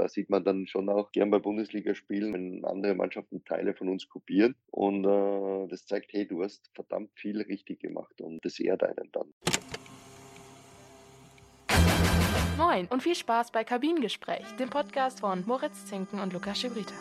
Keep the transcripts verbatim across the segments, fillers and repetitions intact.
da sieht man dann schon auch gern bei Bundesligaspielen, wenn andere Mannschaften Teile von uns kopieren und, äh, das zeigt: „Hey, du hast verdammt viel richtig gemacht“, und das ehrt einen dann. Moin und viel Spaß bei Kabinengespräch, dem Podcast von Moritz Zinken und Lukas Schibrita.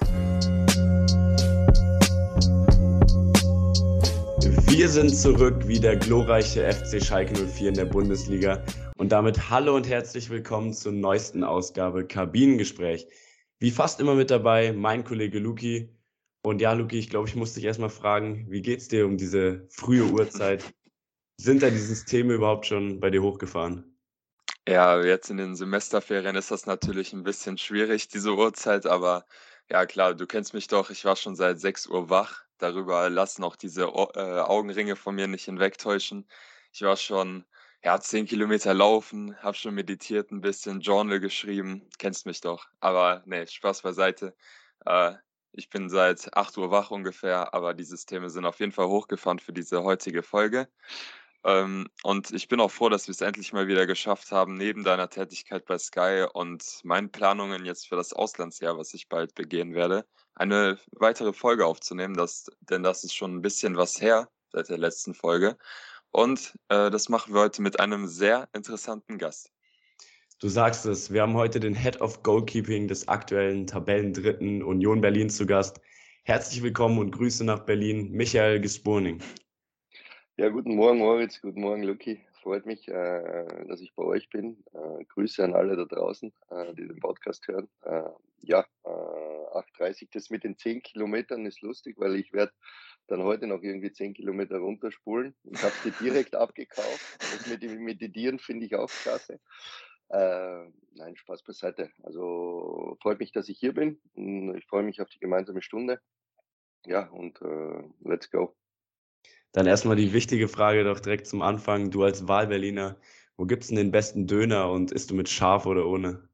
Wir sind zurück wie der glorreiche F C Schalke null vier in der Bundesliga und damit hallo und herzlich willkommen zur neuesten Ausgabe Kabinengespräch. Wie fast immer mit dabei mein Kollege Luki. Und ja, Luki, ich glaube, ich muss dich erstmal fragen, wie geht's dir um diese frühe Uhrzeit? Sind da die Systeme überhaupt schon bei dir hochgefahren? Ja, jetzt in den Semesterferien ist das natürlich ein bisschen schwierig, diese Uhrzeit, aber ja klar, du kennst mich doch, ich war schon seit sechs Uhr wach. Darüber lassen auch diese O äh, Augenringe von mir nicht hinwegtäuschen. Ich war schon, ja, zehn Kilometer laufen, habe schon meditiert ein bisschen, Journal geschrieben, kennst mich doch. Aber ne, Spaß beiseite. Äh, Ich bin seit acht Uhr wach ungefähr, aber die Systeme sind auf jeden Fall hochgefahren für diese heutige Folge. Ähm, und ich bin auch froh, dass wir es endlich mal wieder geschafft haben, neben deiner Tätigkeit bei Sky und meinen Planungen jetzt für das Auslandsjahr, was ich bald begehen werde, eine weitere Folge aufzunehmen. Das, denn das ist schon ein bisschen was her seit der letzten Folge. Und äh, das machen wir heute mit einem sehr interessanten Gast. Du sagst es, wir haben heute den Head of Goalkeeping des aktuellen Tabellendritten Union Berlin zu Gast. Herzlich willkommen und Grüße nach Berlin, Michael Gspurning. Ja, guten Morgen Moritz, guten Morgen Luki. Freut mich, äh, dass ich bei euch bin. Äh, Grüße an alle da draußen, äh, die den Podcast hören. Äh, ja, äh, acht Uhr dreißig, das mit den zehn Kilometern ist lustig, weil ich werde dann heute noch irgendwie zehn Kilometer runterspulen. Ich habe es dir direkt abgekauft. Das mit dem Meditieren finde ich auch klasse. Äh, nein, Spaß beiseite. Also freut mich, dass ich hier bin. Ich freue mich auf die gemeinsame Stunde. Ja, und äh, let's go. Dann erstmal die wichtige Frage doch direkt zum Anfang. Du als Wahlberliner, wo gibt's denn den besten Döner und isst du mit Schaf oder ohne?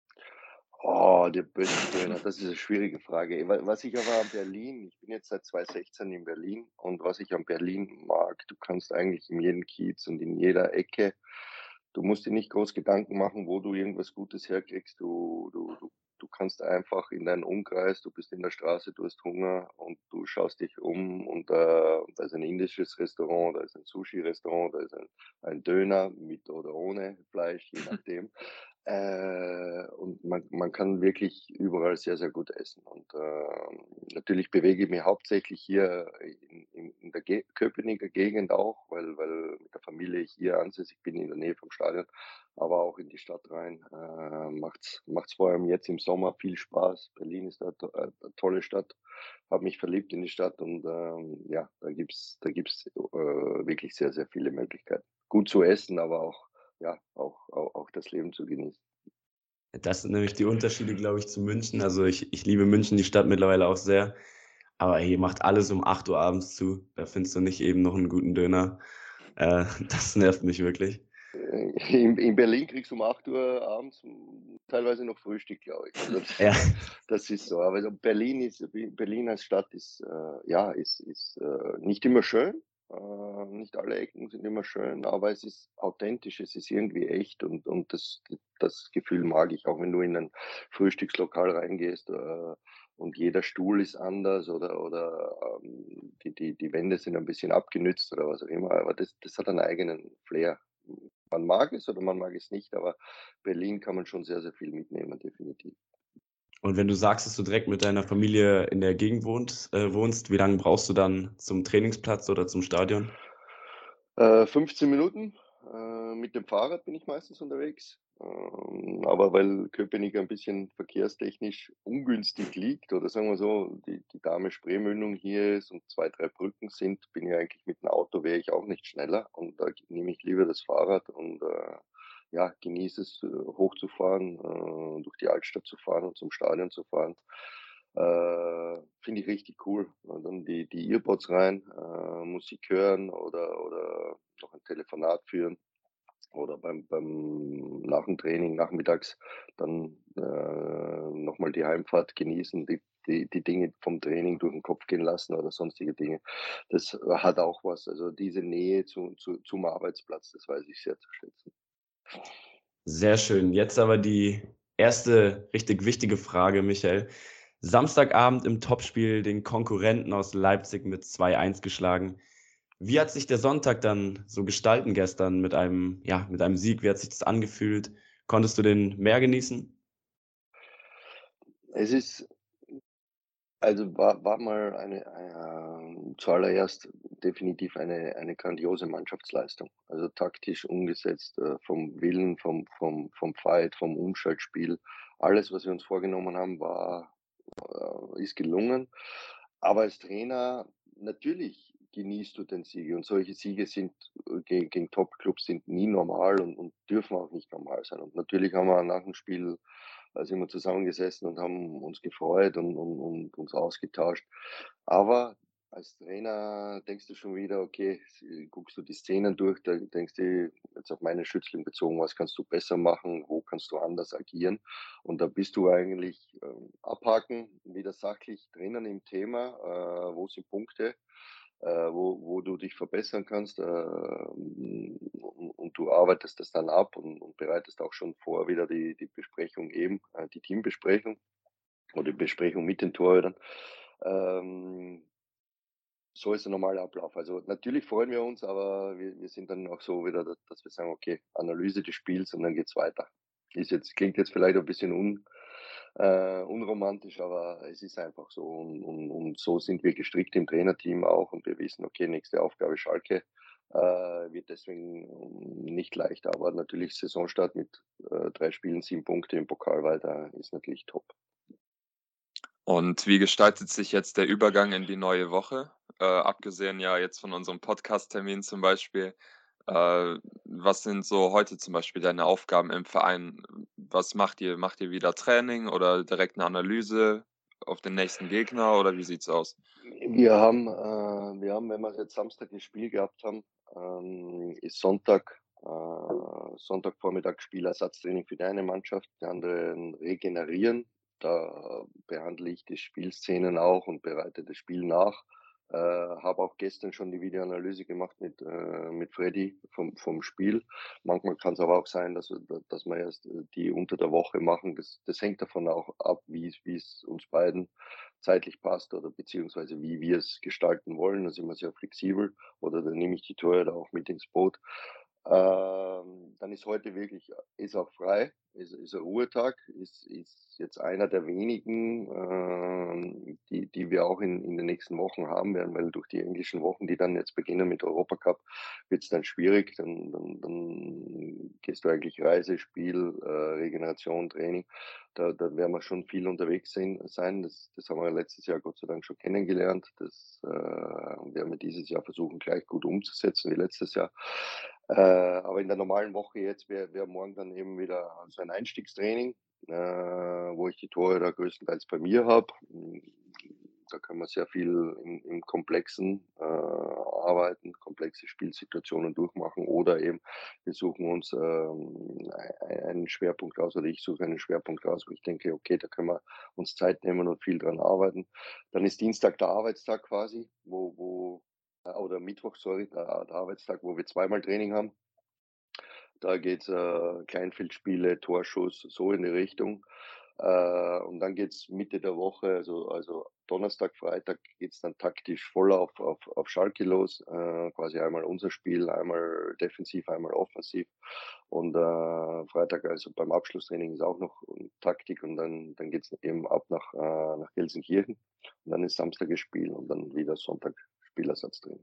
Oh, der beste Döner, das ist eine schwierige Frage. Wa was ich aber an Berlin ich bin jetzt seit zwanzig sechzehn in Berlin, und was ich an Berlin mag, du kannst eigentlich in jedem Kiez und in jeder Ecke, du musst dir nicht groß Gedanken machen, wo du irgendwas Gutes herkriegst. Du du du du kannst einfach in deinen Umkreis, du bist in der Straße, du hast Hunger und du schaust dich um, und, äh, da ist ein indisches Restaurant, da ist ein Sushi-Restaurant, da ist ein ein Döner mit oder ohne Fleisch, je nachdem. Äh, und man man kann wirklich überall sehr, sehr gut essen. Und, ähm, natürlich bewege ich mich hauptsächlich hier in in in der Ge Köpenicker Gegend auch, weil weil mit der Familie ich hier ansässig bin, in der Nähe vom Stadion, aber auch in die Stadt rein, äh, macht's macht's vor allem jetzt im Sommer viel Spaß. Berlin ist 'ne to äh, 'ne tolle Stadt, habe mich verliebt in die Stadt, und, ähm, ja, da gibt's da gibt's, äh, wirklich sehr, sehr viele Möglichkeiten. Gut zu essen, aber auch ja, auch auch auch das Leben zu genießen. Das sind nämlich die Unterschiede, glaube ich, zu München. Also ich, ich liebe München, die Stadt mittlerweile auch sehr. Aber hier macht alles um acht Uhr abends zu. Da findest du nicht eben noch einen guten Döner. Äh, das nervt mich wirklich. Äh, in in Berlin kriegst du um acht Uhr abends, hm, teilweise noch Frühstück, glaube ich. Also, das Ja, das ist so. Aber so Berlin ist Berlin als Stadt ist, äh, ja, ist ist, äh, nicht immer schön. Äh, nicht alle Ecken sind immer schön, aber es ist authentisch, es ist irgendwie echt, und und das das Gefühl mag ich, auch wenn du in ein Frühstückslokal reingehst, äh, und jeder Stuhl ist anders, oder oder, ähm, die die die Wände sind ein bisschen abgenützt oder was auch immer, aber das das hat einen eigenen Flair. Man mag es oder man mag es nicht, aber Berlin kann man schon sehr, sehr viel mitnehmen, definitiv. und wenn du sagst, dass du direkt mit deiner Familie in der Gegend wohnt, äh, wohnst, wie lange brauchst du dann zum Trainingsplatz oder zum Stadion? Äh, fünfzehn Minuten, äh, mit dem Fahrrad bin ich meistens unterwegs, ähm, aber weil Köpenick ein bisschen verkehrstechnisch ungünstig liegt, oder sagen wir so, die die Dahme-Spree-Mündung hier ist und zwei drei Brücken sind, bin ich eigentlich mit dem Auto wäre ich auch nicht schneller, und da nehme ich lieber das Fahrrad und, äh, ja, genieße es, äh, hochzufahren, äh, durch die Altstadt zu fahren und zum Stadion zu fahren. Äh, finde ich richtig cool. Und dann die die Earpods rein, äh, Musik hören, oder oder noch ein Telefonat führen, oder beim beim nach dem Training nachmittags dann, äh, noch mal die Heimfahrt genießen, die die die Dinge vom Training durch den Kopf gehen lassen oder sonstige Dinge. Das hat auch was. Also, diese Nähe zu zu zum Arbeitsplatz, das weiß ich sehr zu schätzen. Sehr schön. Jetzt aber die Erste richtig wichtige Frage, Michael. Samstagabend im Topspiel den Konkurrenten aus Leipzig mit zwei eins geschlagen. Wie hat sich der Sonntag dann so gestalten gestern mit einem, ja, mit einem Sieg? Wie hat sich das angefühlt? Konntest du den mehr genießen? Es ist also war war mal eine, ähm, zuallererst definitiv eine eine grandiose Mannschaftsleistung. Also taktisch umgesetzt, äh, vom Willen, vom vom vom Fight, vom Umschaltspiel. Alles, was wir uns vorgenommen haben, war äh, ist gelungen. Aber als Trainer natürlich genießt du den Sieg und solche Siege sind äh, gegen gegen Topclubs sind nie normal und und dürfen auch nicht normal sein. Und natürlich haben wir nach dem Spiel da sind wir zusammengesessen und haben uns gefreut und und und uns ausgetauscht. Aber als Trainer denkst du schon wieder, okay, s guckst du die Szenen durch, da denkst du jetzt auf meine Schützling bezogen, was kannst du besser machen, wo kannst du anders agieren? Und da bist du eigentlich, ähm, abhaken, wieder sachlich drinnen im Thema, äh, wo sind Punkte, äh, wo wo du dich verbessern kannst, ähm, und und du arbeitest das dann ab und und bereitest auch schon vor, wieder die die Besprechung eben, äh, die Teambesprechung oder die Besprechung mit den Torhütern. Ähm, so ist der normale Ablauf. Also, natürlich freuen wir uns, aber wir wir sind dann auch so wieder, da dass wir sagen: „Okay, Analyse des Spiels und dann geht's weiter.“ Ist jetzt klingt jetzt vielleicht ein bisschen un äh, unromantisch, aber es ist einfach so und und und so sind wir gestrickt im Trainerteam auch und wir wissen: „Okay, nächste Aufgabe Schalke“, äh, wird deswegen ähm, nicht leichter. Aber natürlich Saisonstart mit, äh, drei Spielen, sieben Punkte im Pokal weiter ist natürlich top. Und wie gestaltet sich jetzt der Übergang in die neue Woche? Äh, abgesehen ja jetzt von unserem Podcast-Termin zum Beispiel. Äh, was sind so heute zum Beispiel deine Aufgaben im Verein? Was macht ihr? Macht ihr wieder Training oder direkt eine Analyse auf den nächsten Gegner oder wie sieht's aus? Wir haben äh, wir haben, wenn wir jetzt Samstag das Spiel gehabt haben, ähm, ist Sonntag äh, Sonntagvormittag Spielersatztraining für die eine Mannschaft, die anderen regenerieren. Da behandle ich die Spielszenen auch und bereite das Spiel nach. Äh, habe auch gestern schon die Videoanalyse gemacht mit äh, mit Freddy vom vom Spiel. Manchmal kann es aber auch sein, dass wir da dass wir erst, äh, die unter der Woche machen. Das das hängt davon auch ab, wie es wie es uns beiden zeitlich passt oder beziehungsweise wie wir es gestalten wollen. Da sind wir sehr flexibel oder dann nehme ich die Torhüter auch mit ins Boot. Ähm, dann ist heute wirklich ist auch frei, ist ist ein Ruhetag, ist ist jetzt einer der wenigen, ähm, die die wir auch in in den nächsten Wochen haben werden, weil durch die englischen Wochen, die dann jetzt beginnen mit Europacup, wird es dann schwierig. Dann dann dann gehst du eigentlich Reise, Spiel, äh, Regeneration, Training. Da da werden wir schon viel unterwegs sein sein. Das das haben wir letztes Jahr Gott sei Dank schon kennengelernt. Das, äh, werden wir dieses Jahr versuchen, gleich gut umzusetzen wie letztes Jahr. Äh, aber in der normalen Woche jetzt wäre wäre morgen dann eben wieder so ein Einstiegstraining, äh, wo ich die Torhüter größtenteils bei mir habe. Hm, da können wir sehr viel im im Komplexen, äh, arbeiten, komplexe Spielsituationen durchmachen oder eben wir suchen uns, ähm, ei einen Schwerpunkt raus oder ich suche einen Schwerpunkt raus, wo ich denke: „Okay, da können wir uns Zeit nehmen und viel dran arbeiten.“ Dann ist Dienstag der Arbeitstag quasi, wo wo äh, oder Mittwoch, sorry, der der Arbeitstag, wo wir zweimal Training haben. Da geht's, äh, Kleinfeldspiele, Torschuss, so in die Richtung. Äh, und dann geht's Mitte der Woche, also also Donnerstag, Freitag geht's dann taktisch voll auf auf auf Schalke los. Äh, quasi einmal unser Spiel, einmal defensiv, einmal offensiv. Und, äh, Freitag, also beim Abschlusstraining ist auch noch ähm, Taktik und dann dann geht's eben ab nach äh, nach Gelsenkirchen. Und dann ist Samstag das Spiel und dann wieder Sonntag Spielersatztraining.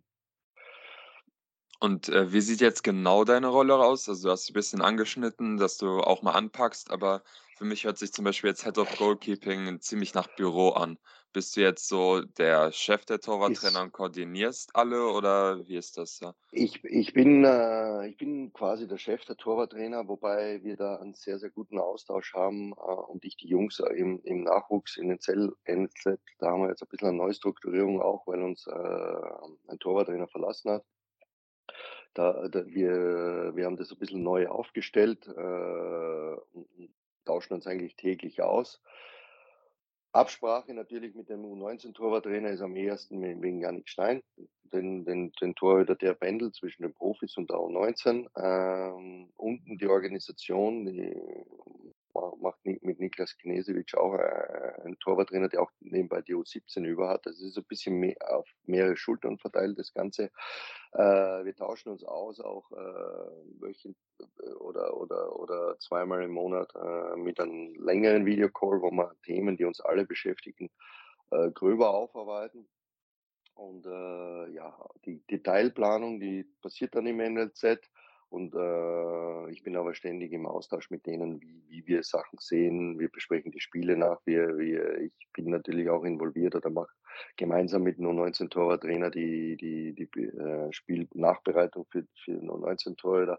Und, äh, wie sieht jetzt genau deine Rolle aus? Also, du hast ein bisschen angeschnitten, dass du auch mal anpackst, aber für mich hört sich zum Beispiel jetzt Head of Goalkeeping ziemlich nach Büro an. Bist du jetzt so der Chef der Torwarttrainer Ist und koordinierst alle oder wie ist das da? Ich ich bin äh, ich bin quasi der Chef der Torwarttrainer, wobei wir da einen sehr, sehr guten Austausch haben, äh, und ich die Jungs äh, im im Nachwuchs in den Zell N Z da haben wir jetzt ein bisschen eine Neustrukturierung auch, weil uns, äh, ein Torwarttrainer verlassen hat. Da da wir wir haben das ein bisschen neu aufgestellt, äh, und und tauschen uns eigentlich täglich aus. Absprache natürlich mit dem U neunzehn-Torwarttrainer ist am ehesten we wegen Jannik Stein, den den den Torhüter, der pendelt zwischen den Profis und der U neunzehn. Ähm, unten die Organisation, die ma macht Ni mit Niklas Knežević auch, äh, einen Torwarttrainer, der auch nebenbei die U siebzehn über hat. Das ist so 'n bisschen mehr auf mehrere Schultern verteilt, das Ganze. Äh, wir tauschen uns aus, auch, äh, wöchent äh, oder oder oder zweimal im Monat, äh, mit einem längeren Videocall, wo wir Themen, die uns alle beschäftigen, äh, gröber aufarbeiten. Und, äh, ja, die Detailplanung, die passiert dann im N L Z und, äh, ich bin aber ständig im Austausch mit denen, wie wie wir Sachen sehen. Wir besprechen die Spiele nach. Wir wir ich bin natürlich auch involviert oder mache gemeinsam mit 'n U neunzehn Torwarttrainer die die die b äh, Spielnachbereitung für für den U neunzehn Torhüter.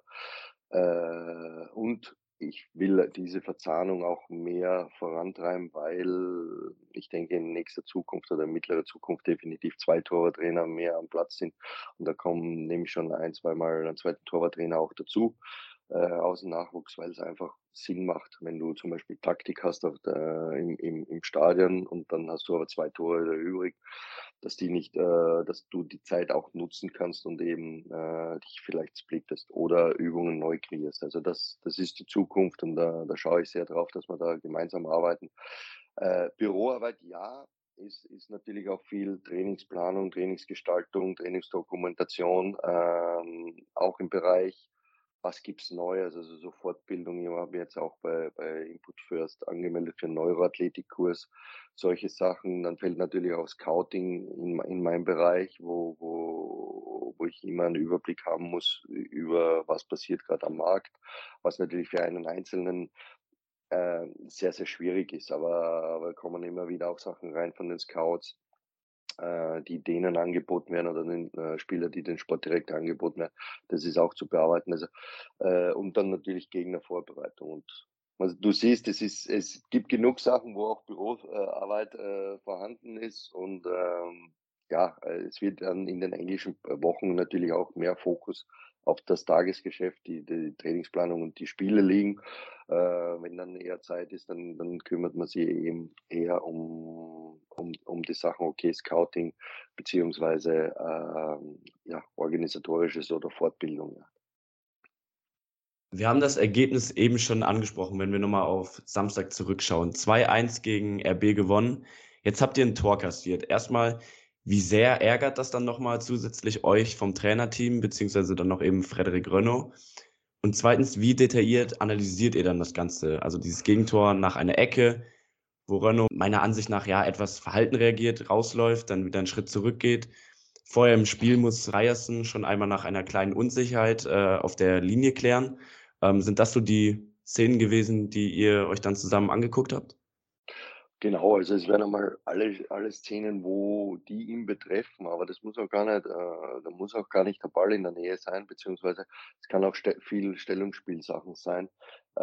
Äh, und ich will diese Verzahnung auch mehr vorantreiben, weil ich denke, in nächster Zukunft oder in mittlerer Zukunft definitiv zwei Torwarttrainer mehr am Platz sind. Und da kommen nämlich schon ein zweimal einen zweiten Torwarttrainer auch dazu, äh, aus dem Nachwuchs, weil es einfach Sinn macht, wenn du zum Beispiel Taktik hast auf der im im im Stadion und dann hast du aber zwei Torhüter übrig, dass die nicht äh, dass du die Zeit auch nutzen kannst und eben, äh, dich vielleicht splittest oder Übungen neu kreierst. Also das das ist die Zukunft und da da schaue ich sehr drauf, dass wir da gemeinsam arbeiten. Äh, Büroarbeit, ja, ist ist natürlich auch viel Trainingsplanung, Trainingsgestaltung, Trainingsdokumentation, ähm, auch im Bereich, was gibt's Neues, also so Fortbildung. Ich habe mich jetzt auch bei bei Input First angemeldet für 'n Neuroathletik-Kurs, solche Sachen. Dann fällt natürlich auch Scouting in in meinen Bereich, wo wo wo ich immer einen Überblick haben muss ü über was passiert gerade am Markt, was natürlich für einen Einzelnen, äh, sehr, sehr schwierig ist. Aber aber kommen immer wieder auch Sachen rein von den Scouts, äh, die denen angeboten werden oder den, äh, Spieler, die den Sport direkt angeboten werden. Das ist auch zu bearbeiten. Also, äh, und dann natürlich Gegnervorbereitung. Und also du siehst, es ist es gibt genug Sachen, wo auch Büroarbeit äh, Arbeit, äh, vorhanden ist und, ähm, ja, äh, es wird dann in den englischen, äh, Wochen natürlich auch mehr Fokus auf das Tagesgeschäft, die die Trainingsplanung und die Spiele liegen. Äh, wenn dann eher Zeit ist, dann dann kümmert man sich eben eher um um um die Sachen, okay, Scouting beziehungsweise, ähm, ja, organisatorisches oder Fortbildung, ja. Wir haben das Ergebnis eben schon angesprochen, wenn wir noch mal auf Samstag zurückschauen. zwei eins gegen R B gewonnen. Jetzt habt ihr ein Tor kassiert. Erstmal, wie sehr ärgert das dann noch mal zusätzlich euch vom Trainerteam beziehungsweise dann noch eben Frédéric Renaud? Und zweitens, wie detailliert analysiert ihr dann das Ganze? Also, dieses Gegentor nach einer Ecke, wo Renaud meiner Ansicht nach, ja, etwas verhalten reagiert, rausläuft, dann wieder einen Schritt zurückgeht. Vorher im Spiel muss Ryerson schon einmal nach einer kleinen Unsicherheit, äh, auf der Linie klären. Ähm, sind das so die Szenen gewesen, die ihr euch dann zusammen angeguckt habt? Genau, also es werden einmal alle alle Szenen, wo die ihn betreffen, aber das muss auch gar nicht äh, da muss auch gar nicht der Ball in der Nähe sein, beziehungsweise es kann auch ste viel Stellungsspielsachen sein. Äh,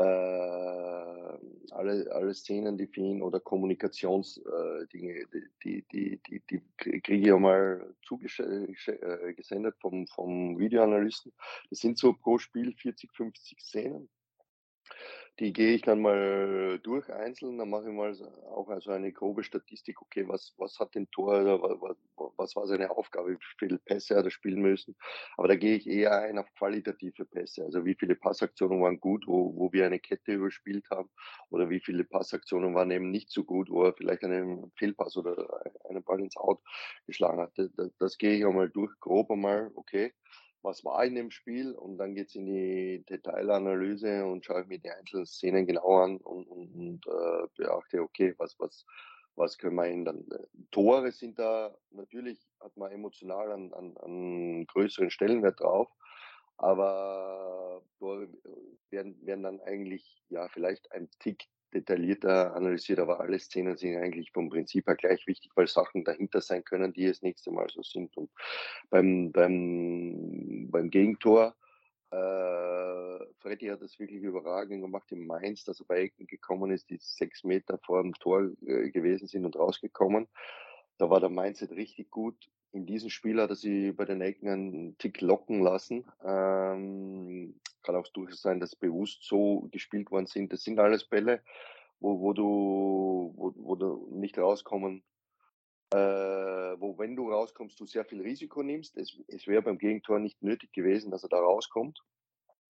alle alle Szenen, die für ihn oder Kommunikations äh, Dinge, die die die die die krie kriege ich einmal zugesche sche äh, gesendet vom vom Videoanalysten. Das sind so pro Spiel vierzig, fünfzig Szenen. Die gehe ich dann mal durch einzeln, dann mache ich mal so auch also eine grobe Statistik. Okay, was was hat den Torhüter wa wa wa was war seine Aufgabe? Wie viele Pässe hat er spielen müssen? Aber da gehe ich eher ein auf qualitative Pässe. Also, wie viele Passaktionen waren gut, wo wo wir eine Kette überspielt haben oder wie viele Passaktionen waren eben nicht so gut, wo er vielleicht einen Fehlpass oder einen Ball ins Out geschlagen hat. Da da das gehe ich einmal durch, grob einmal, okay, was war in dem Spiel? Und dann geht's in die Detailanalyse und schaue ich mir die einzelnen Szenen genau an und und und, äh, beachte, okay, was was was können wir ändern? Äh, Tore sind da natürlich hat man emotional an an an größeren Stellenwert drauf, aber Tore, äh, werden werden dann eigentlich, ja, vielleicht ein Tick detaillierter analysiert, aber alle Szenen sind eigentlich vom Prinzip her gleich wichtig, weil Sachen dahinter sein können, die das nächste Mal so sind. Und beim beim beim Gegentor, äh, Freddy hat das wirklich überragend gemacht in Mainz, dass er bei Ecken gekommen ist, die sechs Meter vor dem Tor, äh, gewesen sind und rausgekommen. Da war der Mindset richtig gut. In diesem Spiel hat er sich bei den Ecken einen Tick locken lassen. Ähm, kann auch durchaus sein, dass bewusst so gespielt worden sind. Das sind alles Bälle, wo wo du wo wo du nicht rauskommen äh, wo, wenn du rauskommst, du sehr viel Risiko nimmst. Es es wäre beim Gegentor nicht nötig gewesen, dass er da rauskommt.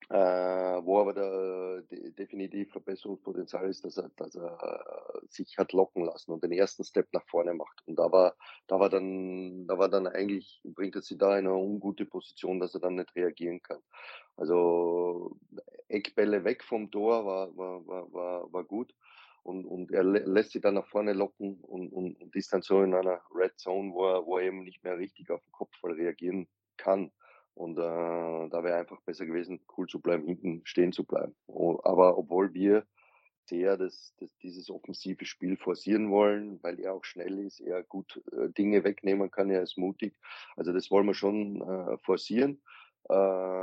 Äh, wo aber der de definitiv Verbesserungspotenzial ist, dass er dass er äh, sich hat locken lassen und den ersten Step nach vorne macht. Und da war da war dann da war dann eigentlich bringt er sie da in eine ungute Position, dass er dann nicht reagieren kann. Also, Eckbälle weg vom Tor war war war war war gut und und er lä lässt sie dann nach vorne locken und und und ist dann so in einer Red Zone, wo er wo er eben nicht mehr richtig auf den Kopfball reagieren kann. Und, äh, da wäre einfach besser gewesen, cool zu bleiben, hinten stehen zu bleiben. O aber obwohl wir sehr das das dieses offensive Spiel forcieren wollen, weil er auch schnell ist, er gut, äh, Dinge wegnehmen kann, er ist mutig. Also, das wollen wir schon, äh, forcieren, äh,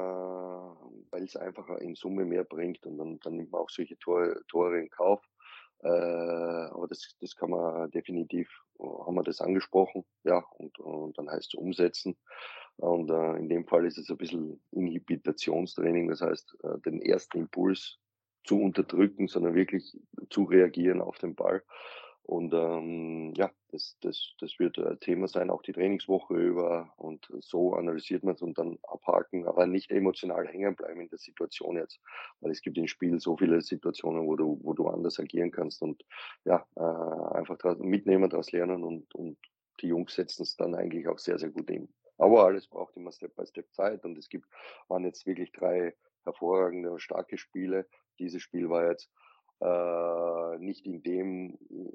weil es einfach in Summe mehr bringt und dann dann nimmt man auch solche Tore Tore in Kauf. Äh, aber das das kann man definitiv äh, haben wir das angesprochen, ja, und und dann heißt es umsetzen. Und, äh, in dem Fall ist es ein bisschen Inhibitationstraining, das heißt, äh, den ersten Impuls zu unterdrücken, sondern wirklich zu reagieren auf den Ball. Und, ähm, ja, das das das wird, äh, Thema sein, auch die Trainingswoche über und so analysiert man's und dann abhaken, aber nicht emotional hängen bleiben in der Situation jetzt, weil es gibt im Spiel so viele Situationen, wo du wo du anders agieren kannst und ja, äh, einfach dra mitnehmen, daraus lernen und und die Jungs setzen es dann eigentlich auch sehr, sehr gut um. Aber alles braucht immer Step by Step Zeit und es gibt waren jetzt wirklich drei hervorragende und starke Spiele. Dieses Spiel war jetzt, äh, nicht in dem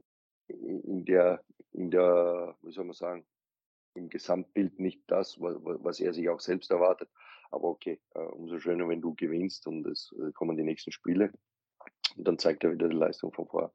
in der in der wie soll man sagen, im Gesamtbild nicht das, wa wa was er sich auch selbst erwartet. Aber okay, äh, umso schöner, wenn du gewinnst und es, äh, kommen die nächsten Spiele und dann zeigt er wieder die Leistung von vorher.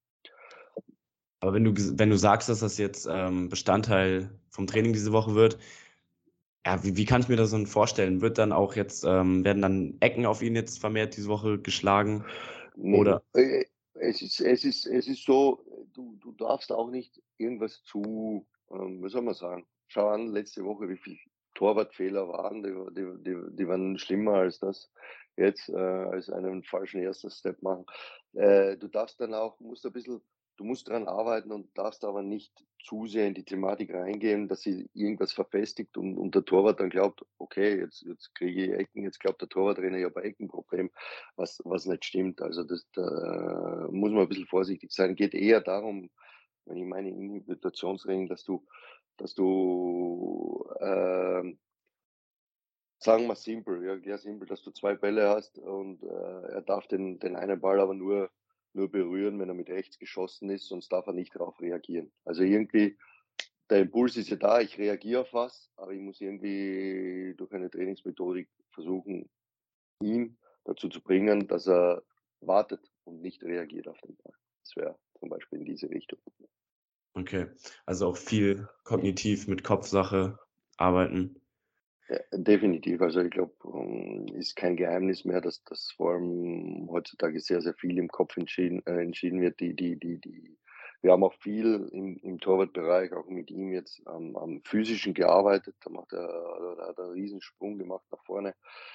Aber wenn du ges wenn du sagst, dass das jetzt, ähm, Bestandteil vom Training diese Woche wird, ja, wie wie kann ich mir das dann vorstellen? Wird dann auch jetzt ähm, werden dann Ecken auf ihn jetzt vermehrt diese Woche geschlagen Ne, oder äh, es ist es ist es ist so, du du darfst auch nicht irgendwas zu, ähm, wie soll man sagen, schau an letzte Woche, wie viel Torwartfehler waren, die wa die die die waren schlimmer als das jetzt, äh, als einen falschen ersten Step machen. Äh, du darfst dann auch musst ein bisschen du musst dran arbeiten und darfst aber nicht zu sehr in die Thematik reingehen, dass sie irgendwas verfestigt und und der Torwart dann glaubt: „Okay, jetzt jetzt kriege ich Ecken, jetzt glaubt der Torwarttrainer, ich habe ein Eckenproblem", was was nicht stimmt. Also, das da muss man ein bisschen vorsichtig sein. Geht eher darum, wenn ich meine Inhibitationstraining, dass du dass du, ähm, sagen wir simpel, ja, sehr simpel, dass du zwei Bälle hast und, äh, er darf den den einen Ball aber nur nur berühren, wenn er mit rechts geschossen ist, sonst darf er nicht darauf reagieren. Also, irgendwie der Impuls ist ja da, ich reagiere auf was, aber ich muss irgendwie durch eine Trainingsmethodik versuchen, ihn dazu zu bringen, dass er wartet und nicht reagiert auf den Ball. Das wäre zum Beispiel in diese Richtung. okay, also auch viel kognitiv mit Kopfsache arbeiten. Ja, definitiv. Also, ich glaube, ähm, ist kein Geheimnis mehr, dass das vor allem heutzutage sehr, sehr viel im Kopf entschieden äh, entschieden wird. Die die die die wir haben auch viel im im Torwartbereich, auch mit ihm jetzt am am Physischen gearbeitet. Da macht er da hat er 'n Riesensprung gemacht nach vorne,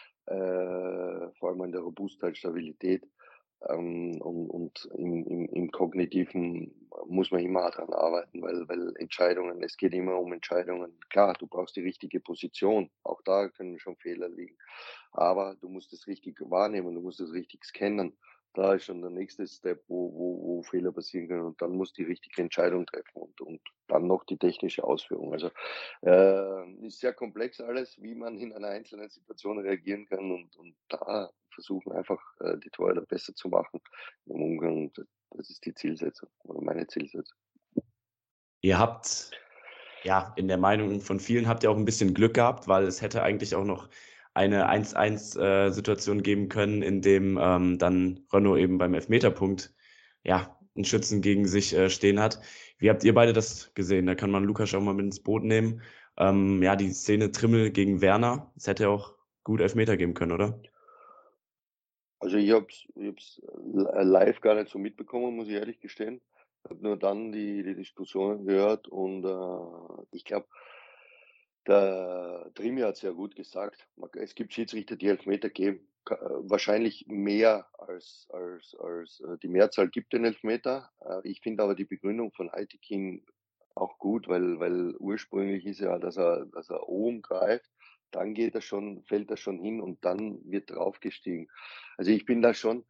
äh, vor allem in der Robustheit, Stabilität. Ähm, und und im im im Kognitiven muss man immer dran arbeiten, weil weil Entscheidungen es geht immer um Entscheidungen. Klar, du brauchst die richtige Position, auch da können schon Fehler liegen, aber du musst es richtig wahrnehmen, du musst es richtig scannen. Da ist schon der nächste Step, wo wo wo Fehler passieren können und dann musst du die richtige Entscheidung treffen und und dann noch die technische Ausführung. Also, äh, ist sehr komplex alles, wie man in einer einzelnen Situation reagieren kann und und da versuchen einfach, äh, die Torhüter besser zu machen im Umgang. D das ist die Zielsetzung oder meine Zielsetzung. Ihr habt ja, in der Meinung von vielen habt ihr auch 'n bisschen Glück gehabt, weil es hätte eigentlich auch noch eine eins eins, äh, Situation geben können, in dem, ähm, dann Renaud eben beim Elfmeterpunkt, ja, 'n Schützen gegen sich, äh, stehen hat. Wie habt ihr beide das gesehen? Da kann man Lukas auch mal mit ins Boot nehmen. Ähm, ja, die Szene Trimmel gegen Werner, es hätte auch gut Elfmeter geben können, oder? Also, ich habe es ich habe es li live gar nicht so mitbekommen, muss ich ehrlich gestehen. Habe nur dann die die Diskussionen gehört und, äh, ich glaube, der Trimi hat's ja gut gesagt. Man es gibt Schiedsrichter, die Elfmeter geben. Ka äh, wahrscheinlich mehr als als als, äh die Mehrzahl gibt den Elfmeter. Äh, ich finde aber die Begründung von Aitekin auch gut, weil weil ursprünglich ist ja, dass er dass er oben greift dann geht er schon fällt er schon hin und dann wird draufgestiegen. Also, ich bin da schon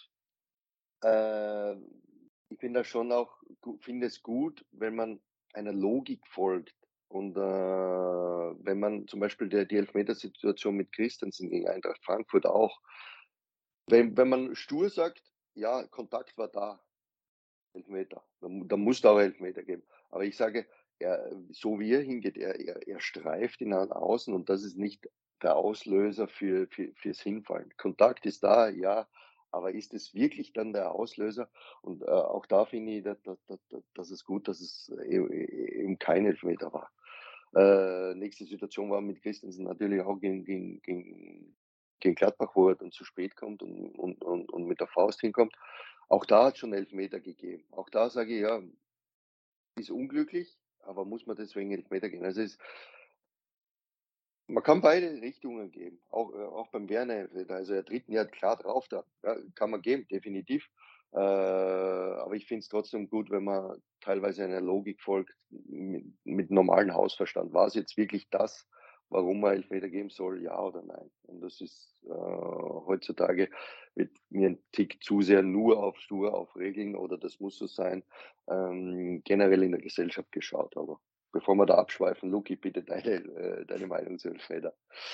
äh, ich bin da schon auch gu finde es gut, wenn man einer Logik folgt und, äh, wenn man zum Beispiel der die Elfmetersituation mit Christensen gegen Eintracht Frankfurt auch wenn wenn man stur sagt: „Ja, Kontakt war da“, Elfmeter. Da mu da musst du auch Elfmeter geben. Aber ich sage, er so wie er hingeht, er er er streift ihn an außen und das ist nicht der Auslöser für für fürs Hinfallen. Kontakt ist da, ja, aber ist es wirklich dann der Auslöser? Und, äh, auch da finde ich, da da da da das ist gut, dass es e e eben kein Elfmeter war. Äh, nächste Situation war mit Christensen natürlich auch gegen gegen gegen gegen Gladbach, wo er dann zu spät kommt und und und und mit der Faust hinkommt. Auch da hat's schon Elfmeter gegeben. Auch da sage ich: „Ja, ist unglücklich, aber muss man deswegen Elfmeter geben?“ Also, es man kann beide Richtungen geben, auch äh, auch beim Werner Elfmeter. Also, er tritt ihn ja klar drauf da, ja, kann man geben, definitiv. Äh, aber ich finde es trotzdem gut, wenn man teilweise einer Logik folgt, mit mit normalem Hausverstand. War es jetzt wirklich das, warum man Elfmeter geben soll, ja oder nein? Und das ist, äh heutzutage wird mir 'n Tick zu sehr nur auf stur auf Regeln oder das muss so sein, ähm, generell in der Gesellschaft geschaut. Aber bevor wir da abschweifen, Luki, bitte deine äh, deine Meinung zu Elfmeter.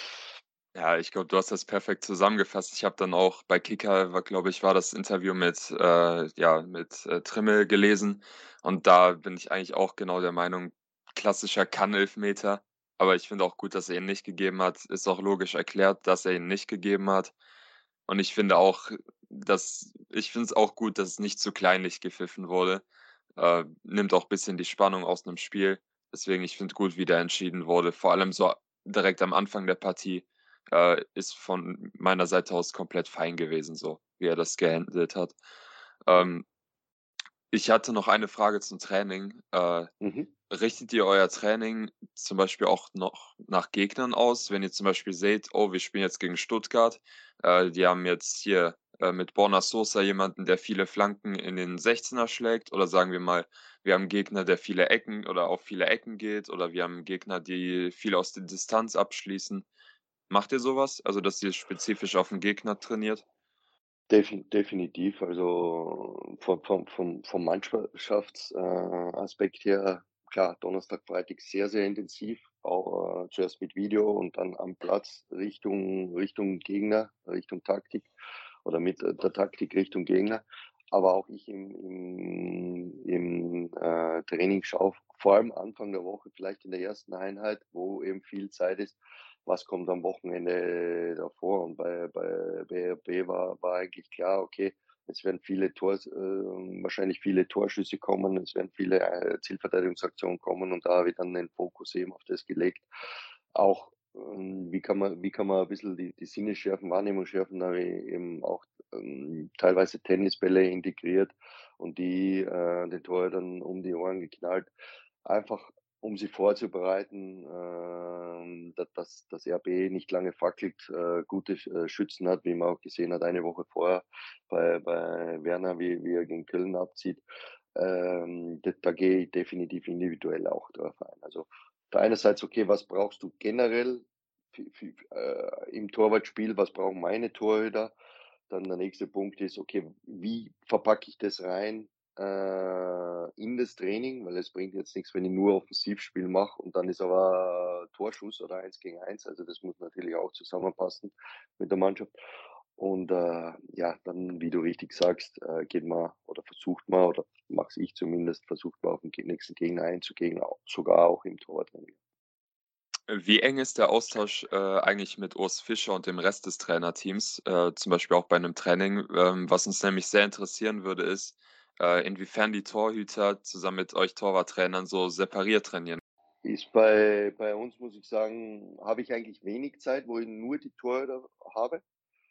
Ja, ich glaube, du hast das perfekt zusammengefasst. Ich habe dann auch bei Kicker war glaube ich, war das Interview mit, äh ja, mit, äh, Trimmel gelesen und da bin ich eigentlich auch genau der Meinung, klassischer Kann-Elfmeter, aber ich finde auch gut, dass er ihn nicht gegeben hat. Ist auch logisch erklärt, dass er ihn nicht gegeben hat. Und ich finde auch, dass ich finde es auch gut, dass es nicht zu kleinlich gepfiffen wurde. Äh, nimmt auch bisschen die Spannung aus 'nem Spiel. Deswegen, ich finde gut, wie da entschieden wurde. Vor allem so direkt am Anfang der Partie, äh, ist von meiner Seite aus komplett fein gewesen so, wie er das gehandelt hat. Ähm ich hatte noch eine Frage zum Training. Äh, Mhm. richtet ihr euer Training zum Beispiel auch noch nach Gegnern aus? Wenn ihr zum Beispiel seht: „Oh, wir spielen jetzt gegen Stuttgart, äh, die haben jetzt hier, äh, mit Borna Sosa jemanden, der viele Flanken in den Sechzehner schlägt“, oder sagen wir mal, wir haben 'n Gegner, der viele Ecken oder auf viele Ecken geht, oder wir haben Gegner, die viel aus der Distanz abschließen. Macht ihr so was? Also, dass ihr spezifisch auf 'n Gegner trainiert? Defi definitiv. Also, vom vom vom vom Mannschafts äh, Aspekt her, klar, Donnerstag, Freitag sehr, sehr intensiv, auch, äh, zuerst mit Video und dann am Platz Richtung Richtung Gegner, Richtung Taktik oder mit der Taktik Richtung Gegner. Aber auch ich im im im, äh, Training schaue vor allem Anfang der Woche, vielleicht in der ersten Einheit, wo eben viel Zeit ist, was kommt am Wochenende davor? Und bei bei B R B war war eigentlich klar, okay, es werden viele Tors äh, wahrscheinlich viele Torschüsse kommen, es werden viele, äh, Zielverteidigungsaktionen kommen und da habe ich dann den Fokus eben auf das gelegt. Auch, ähm, wie kann man wie kann man 'n bisschen die die Sinne schärfen, Wahrnehmung schärfen, da habe ich eben auch, ähm, teilweise Tennisbälle integriert und die, äh, den Torhütern um die Ohren geknallt. Einfach, um sie vorzubereiten, ähm, da dass dass R B nicht lange fackelt, äh, gute Sch äh, Schützen hat, wie man auch gesehen hat, eine Woche vorher bei bei Werner, wie wie er gegen Köln abzieht. Ähm, da da gehe ich definitiv individuell auch drauf ein. Also, auf der einerseits, okay, was brauchst du generell fi fi äh, im Torwartspiel, was brauchen meine Torhüter? Dann der nächste Punkt ist, okay, wie verpacke ich das rein, äh, in das Training? Weil es bringt jetzt nix, wenn ich nur Offensivspiel mache und dann ist aber Torschuss oder eins gegen eins. Also, das muss natürlich auch zusammenpassen mit der Mannschaft. Und, äh, ja, dann, wie du richtig sagst, äh, geht man oder versucht man oder mache es ich zumindest, versucht man auf den Ge nächsten Gegner einzugehen, au sogar auch im Torwarttraining. Wie eng ist der Austausch, äh, eigentlich mit Urs Fischer und dem Rest des Trainerteams, äh, zum Beispiel auch bei 'nem Training? Ähm, was uns nämlich sehr interessieren würde, ist, äh, inwiefern die Torhüter zusammen mit euch Torwarttrainern so separiert trainieren. Ist bei bei uns, muss ich sagen, habe ich eigentlich wenig Zeit, wo ich nur die Torhüter habe.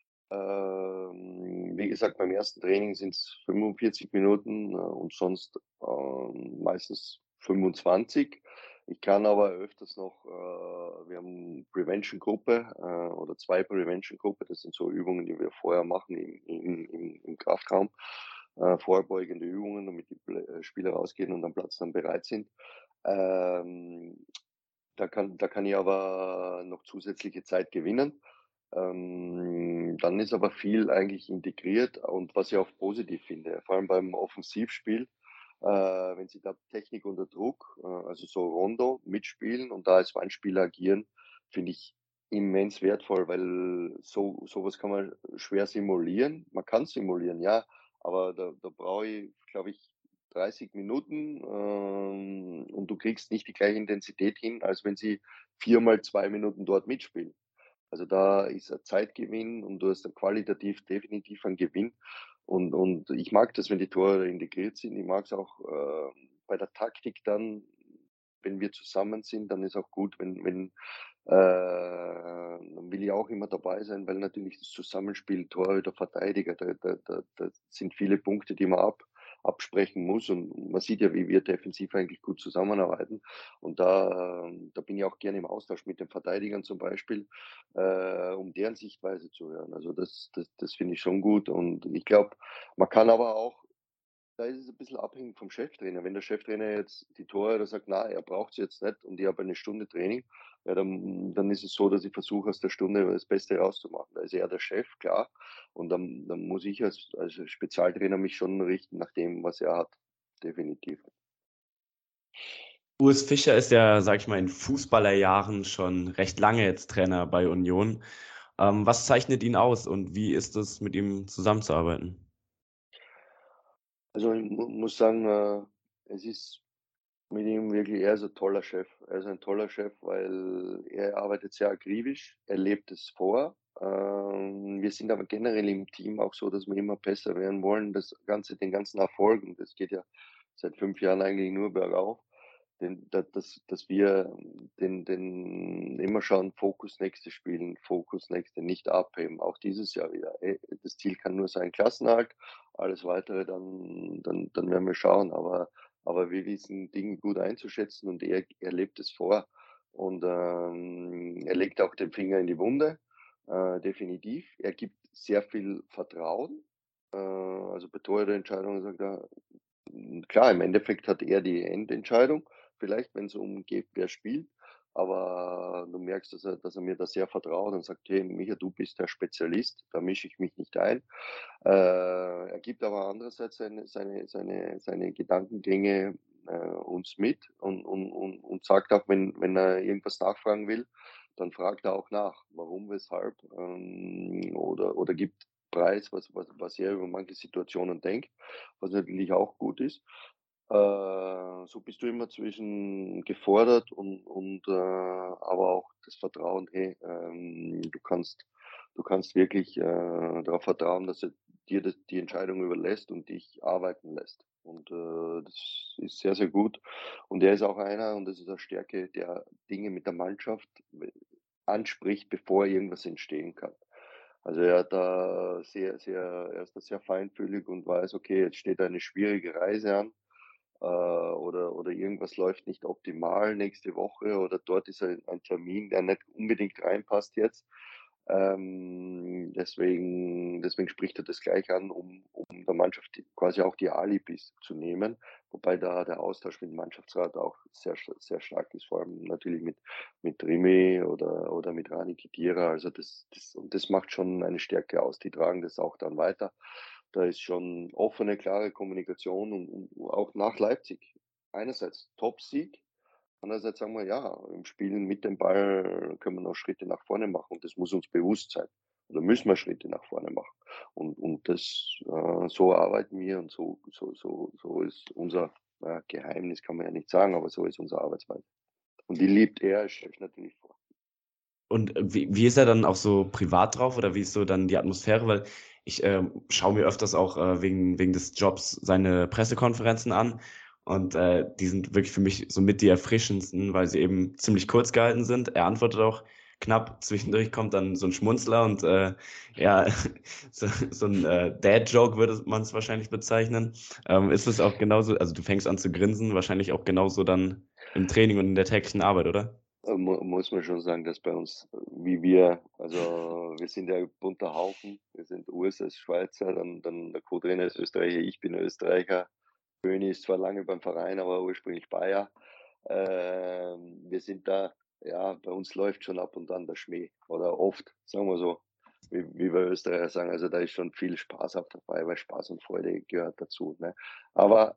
Ähm, wie gesagt, beim ersten Training sind's fünfundvierzig Minuten, äh, und sonst, ähm, meistens fünfundzwanzig. Ich kann aber öfters noch äh, wir haben Prevention-Gruppe, äh, oder zwei Prevention-Gruppe. Das sind so Übungen, die wir vorher machen im im im im Kraftraum, äh, vorbeugende Übungen, damit die Plä äh, Spieler rausgehen und am Platz dann bereit sind. Ähm, Da kann da kann ich aber noch zusätzliche Zeit gewinnen. Ähm, dann ist aber viel eigentlich integriert und was ich auch positiv finde, vor allem beim Offensivspiel, äh, wenn sie da Technik unter Druck, äh, also so Rondo mitspielen und da als Wandspieler agieren, finde ich immens wertvoll, weil so sowas kann man schwer simulieren. Man kann simulieren, ja, aber da da brauche ich, glaube ich, dreißig Minuten, ähm, und du kriegst nicht die gleiche Intensität hin, als wenn sie viermal zwei Minuten dort mitspielen. Also, da ist ein Zeitgewinn und du hast dann qualitativ definitiv einen Gewinn. Und und ich mag das, wenn die Tore integriert sind. Ich mag es auch, ähm, bei der Taktik dann, wenn wir zusammen sind, dann ist auch gut, wenn wenn äh, dann will ich auch immer dabei sein, weil natürlich das Zusammenspiel Torhüter, Verteidiger, da da da da sind viele Punkte, die man ab absprechen muss und man sieht ja, wie wir defensiv eigentlich gut zusammenarbeiten. Und da ähm, da bin ich auch gerne im Austausch mit den Verteidigern zum Beispiel, äh, um deren Sichtweise zu hören. Also, das das das finde ich schon gut und ich glaube, man kann aber auch da ist es ein bisschen abhängig vom Cheftrainer. Wenn der Cheftrainer jetzt die Torhüter sagt: „Na, er braucht sie jetzt nicht und ich habe eine Stunde Training“, ja, dann dann ist es so, dass ich versuche, aus der Stunde das Beste rauszumachen. Da ist er der Chef, klar. Und dann dann muss ich als als Spezialtrainer mich schon richten nach dem, was er hat, definitiv. Urs Fischer ist ja, sage ich mal, in Fußballerjahren schon recht lange jetzt Trainer bei Union. Ähm, was zeichnet ihn aus und wie ist es, mit ihm zusammenzuarbeiten? Also, ich mu muss sagen, äh, es ist mit ihm wirklich er ist ein toller Chef. Er ist ein toller Chef, weil er arbeitet sehr akribisch, er lebt es vor. Ähm, wir sind aber generell im Team auch so, dass wir immer besser werden wollen. Das Ganze den ganzen Erfolg und das geht ja seit fünf Jahren eigentlich nur bergauf, den da dass dass wir den den immer schauen, Fokus nächstes Spielen, Fokus nächste, nicht abheben, auch dieses Jahr wieder. Äh, das Ziel kann nur sein Klassenerhalt, alles Weitere dann dann dann werden wir schauen, aber aber wir wissen Dinge gut einzuschätzen und er er lebt es vor. Und, ähm, er legt auch den Finger in die Wunde, äh, definitiv. Er gibt sehr viel Vertrauen. Äh, also bei Torhüterentscheidungen sagt er hm, klar, im Endeffekt hat er die Endentscheidung, vielleicht, wenn es um geht, wer spielt. Aber du merkst, dass er dass er mir da sehr vertraut und sagt: „Hey, Micha, du bist der Spezialist, da mische ich mich nicht ein.“ Äh, er gibt aber andererseits seine seine seine seine Gedankengänge, äh, uns mit und und und und sagt auch, wenn wenn er irgendwas nachfragen will, dann fragt er auch nach, warum, weshalb, ähm, oder oder gibt preis, was was was er über manche Situationen denkt, was natürlich auch gut ist. Äh, so bist du immer zwischen gefordert und und, äh aber auch das Vertrauen, hey, ähm, du kannst du kannst wirklich, äh, darauf vertrauen, dass er dir das die Entscheidung überlässt und dich arbeiten lässt. Und, äh, das ist sehr, sehr gut. Und er ist auch einer, und das ist eine Stärke, der Dinge mit der Mannschaft w anspricht, bevor irgendwas entstehen kann. Also, er hat da sehr, sehr er ist da sehr feinfühlig und weiß: „Okay, jetzt steht eine schwierige Reise an, äh, oder oder irgendwas läuft nicht optimal nächste Woche oder dort ist ein ein Termin, der nicht unbedingt reinpasst jetzt. Ähm, deswegen deswegen spricht er das gleich an, um um der Mannschaft die quasi auch die Alibis zu nehmen, wobei da der Austausch mit dem Mannschaftsrat auch sehr sch sehr stark ist, vor allem natürlich mit mit Rimi oder oder mit Rani Khedira. Also, das das und das macht schon eine Stärke aus. Die tragen das auch dann weiter. Da ist schon offene, klare Kommunikation und und auch nach Leipzig. Einerseits Top-Sieg, andererseits sagen wir: „Ja, im Spielen mit dem Ball können wir noch Schritte nach vorne machen und das muss uns bewusst sein. Oder müssen wir Schritte nach vorne machen.“ Und und das äh, so arbeiten wir und so so so so ist unser, ja, Geheimnis kann man ja nicht sagen, aber so ist unsere Arbeitsweise. Und die lebt er als Chef natürlich vor. Und, äh, wie wie ist er dann auch so privat drauf oder wie ist so dann die Atmosphäre? Weil ich, ähm, schaue mir öfters auch, äh, wegen wegen des Jobs seine Pressekonferenzen an und, äh, die sind wirklich für mich so mit die erfrischendsten, weil sie eben ziemlich kurz gehalten sind. Er antwortet auch knapp, zwischendurch kommt dann so 'n Schmunzler und, äh, ja, so so 'n, äh, Dad-Joke würde man's wahrscheinlich bezeichnen. Ähm, ist es auch genauso also, du fängst an zu grinsen, wahrscheinlich auch genauso dann im Training und in der täglichen Arbeit, oder? Äh, mu muss man schon sagen, dass bei uns, äh, wie wir also, wir sind ja ein bunter Haufen. Wir sind Urs ist Schweizer, dann dann der Co-Trainer ist Österreicher, ich bin Österreicher. Böhni ist zwar lange beim Verein, aber ursprünglich Bayer. Ähm, wir sind da ja, bei uns läuft schon ab und an der Schmäh oder oft, sagen wir so, wie wie wir Österreicher sagen. Also, da ist schon viel Spaß auch dabei, weil Spaß und Freude gehört dazu, ne? Aber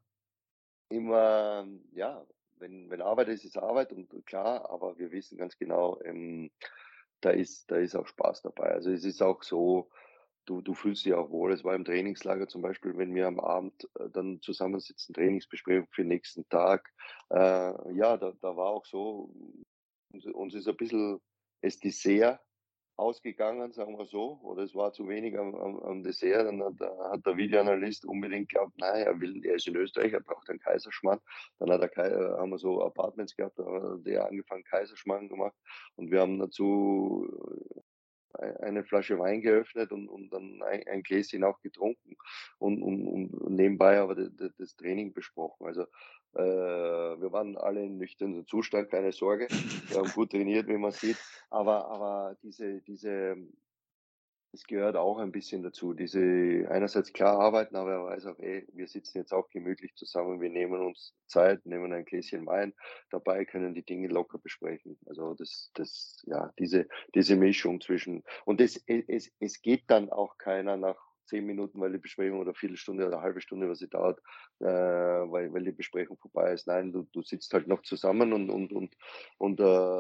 immer, ja, wenn wenn Arbeit ist, ist Arbeit und klar, aber wir wissen ganz genau, ähm, da ist da ist auch Spaß dabei. Also, es ist auch so, du du fühlst dich auch wohl. Es war im Trainingslager zum Beispiel, wenn wir am Abend, äh, dann zusammensitzen, Trainingsbesprechung für den nächsten Tag. Äh, ja, da da war auch so, uns uns ist ein bisschen das Dessert ausgegangen, sagen wir so, oder es war zu wenig am am am Dessert. Dann hat der hat der Videoanalyst unbedingt gehabt, nein, er will er ist in Österreich, er braucht einen Kaiserschmarrn. Dann hat er Kai äh, haben wir so Apartments gehabt, da hat der angefangen, Kaiserschmarrn gemacht und wir haben dazu ei eine Flasche Wein geöffnet und und dann ein ein Gläschen auch getrunken und und und nebenbei aber d d das Training besprochen. Also, äh, wir waren alle in nüchternem Zustand, keine Sorge. Wir haben gut trainiert, wie man sieht, aber aber diese diese es gehört auch ein bisschen dazu, diese einerseits klar arbeiten, aber er weiß auch: „Ey, wir sitzen jetzt auch gemütlich zusammen, wir nehmen uns Zeit, nehmen ein Gläschen Wein dabei, können die Dinge locker besprechen.“ Also, das das ja, diese diese Mischung zwischen und es e es es geht dann auch keiner nach zehn Minuten, weil die Besprechung oder Viertelstunde oder halbe Stunde, was sie dauert, äh, weil weil die Besprechung vorbei ist. Nein, du du sitzt halt noch zusammen und und und und,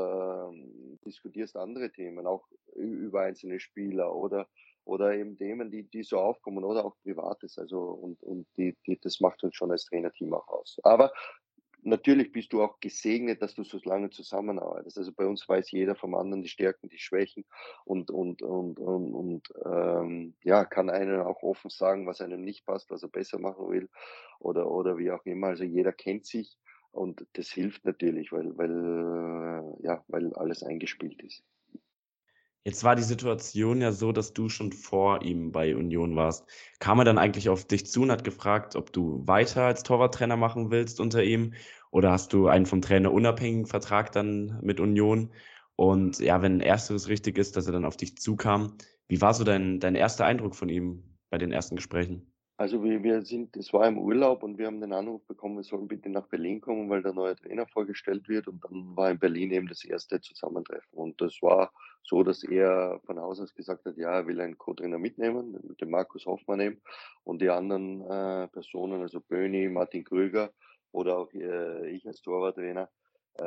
ähm, diskutierst andere Themen, auch ü über einzelne Spieler oder oder eben Themen, die die so aufkommen oder auch Privates. Also, und und die die das macht uns schon als Trainerteam auch aus. Aber natürlich bist du auch gesegnet, dass du so lange zusammenarbeitest. Also, bei uns weiß jeder vom anderen die Stärken, die Schwächen und und und und und, ähm, ja, kann einem auch offen sagen, was einem nicht passt, was er besser machen will oder oder wie auch immer. Also, jeder kennt sich und das hilft natürlich, weil weil, äh, ja, weil alles eingespielt ist. Jetzt war die Situation ja so, dass du schon vor ihm bei Union warst. Kam er dann eigentlich auf dich zu und hat gefragt, ob du weiter als Torwarttrainer machen willst unter ihm? Oder hast du einen vom Trainer unabhängigen Vertrag dann mit Union? Und ja, wenn ersteres richtig ist, dass er dann auf dich zukam, wie war so dein dein erster Eindruck von ihm bei den ersten Gesprächen? Also, wir wir sind das war im Urlaub und wir haben den Anruf bekommen, wir sollen bitte nach Berlin kommen, weil der neue Trainer vorgestellt wird und dann war in Berlin eben das erste Zusammentreffen. Und das war so, dass er von Haus aus gesagt hat, ja, er will einen Co-Trainer mitnehmen, mit dem Markus Hoffmann eben und die anderen, äh, Personen, also Böni, Martin Krüger oder auch, äh, ich als Torwarttrainer, äh,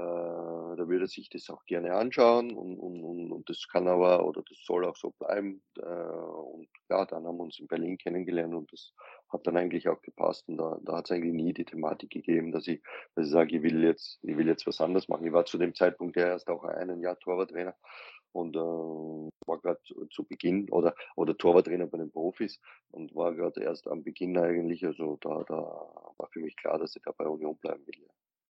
da würde er sich das auch gerne anschauen und und und und das kann aber oder das soll auch so bleiben. Äh, und ja, dann haben wir uns in Berlin kennengelernt und das hat dann eigentlich auch gepasst und da da hat es eigentlich nie die Thematik gegeben, dass ich dass ich sage, ich will jetzt ich will jetzt was anderes machen. Ich war zu dem Zeitpunkt ja erst auch ein Jahr Torwarttrainer und, äh, war grad zu zu Beginn oder oder Torwarttrainer bei den Profis und war grad erst am Beginn eigentlich. Also, da da war für mich klar, dass ich da bei Union bleiben will, ja.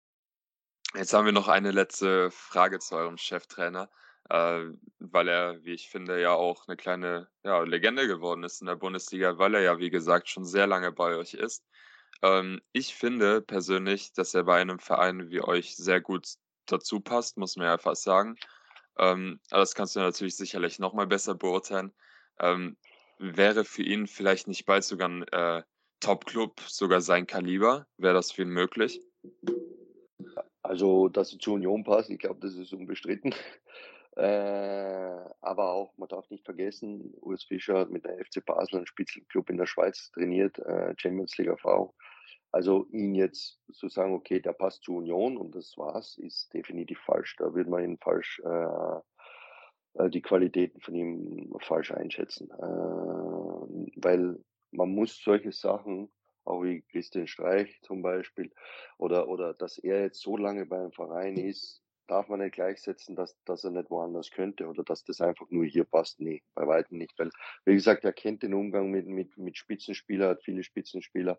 Jetzt haben wir noch eine letzte Frage zu eurem Cheftrainer, äh, weil er, wie ich finde, ja auch eine kleine, ja, Legende geworden ist in der Bundesliga, weil er ja, wie gesagt, schon sehr lange bei euch ist. Ähm, ich finde persönlich, dass er bei einem Verein wie euch sehr gut dazu passt, muss man ja fast sagen. Ähm, aber das kannst du natürlich sicherlich noch mal besser beurteilen. Ähm, Wäre für ihn vielleicht nicht bald sogar 'n, äh, Top-Club sogar sein Kaliber? Wäre das für ihn möglich? Also, dass sie zur Union passt, ich glaube, das ist unbestritten. Äh, aber auch, man darf nicht vergessen, Urs Fischer hat mit der F C Basel einen Spitzenklub in der Schweiz trainiert, äh, Champions League Erfahrung. Also, ihn jetzt zu sagen: „Okay, der passt zur Union und das war's“, ist definitiv falsch. Da würde man ihn falsch, äh, äh, die Qualitäten von ihm falsch einschätzen. Äh, weil man muss solche Sachen, auch wie Christian Streich zum Beispiel, oder oder dass er jetzt so lange beim Verein ist, darf man nicht gleichsetzen, dass dass er nicht woanders könnte oder dass das einfach nur hier passt. Ne, bei weitem nicht, weil, wie gesagt, er kennt den Umgang mit mit mit Spitzenspieler, hat viele Spitzenspieler,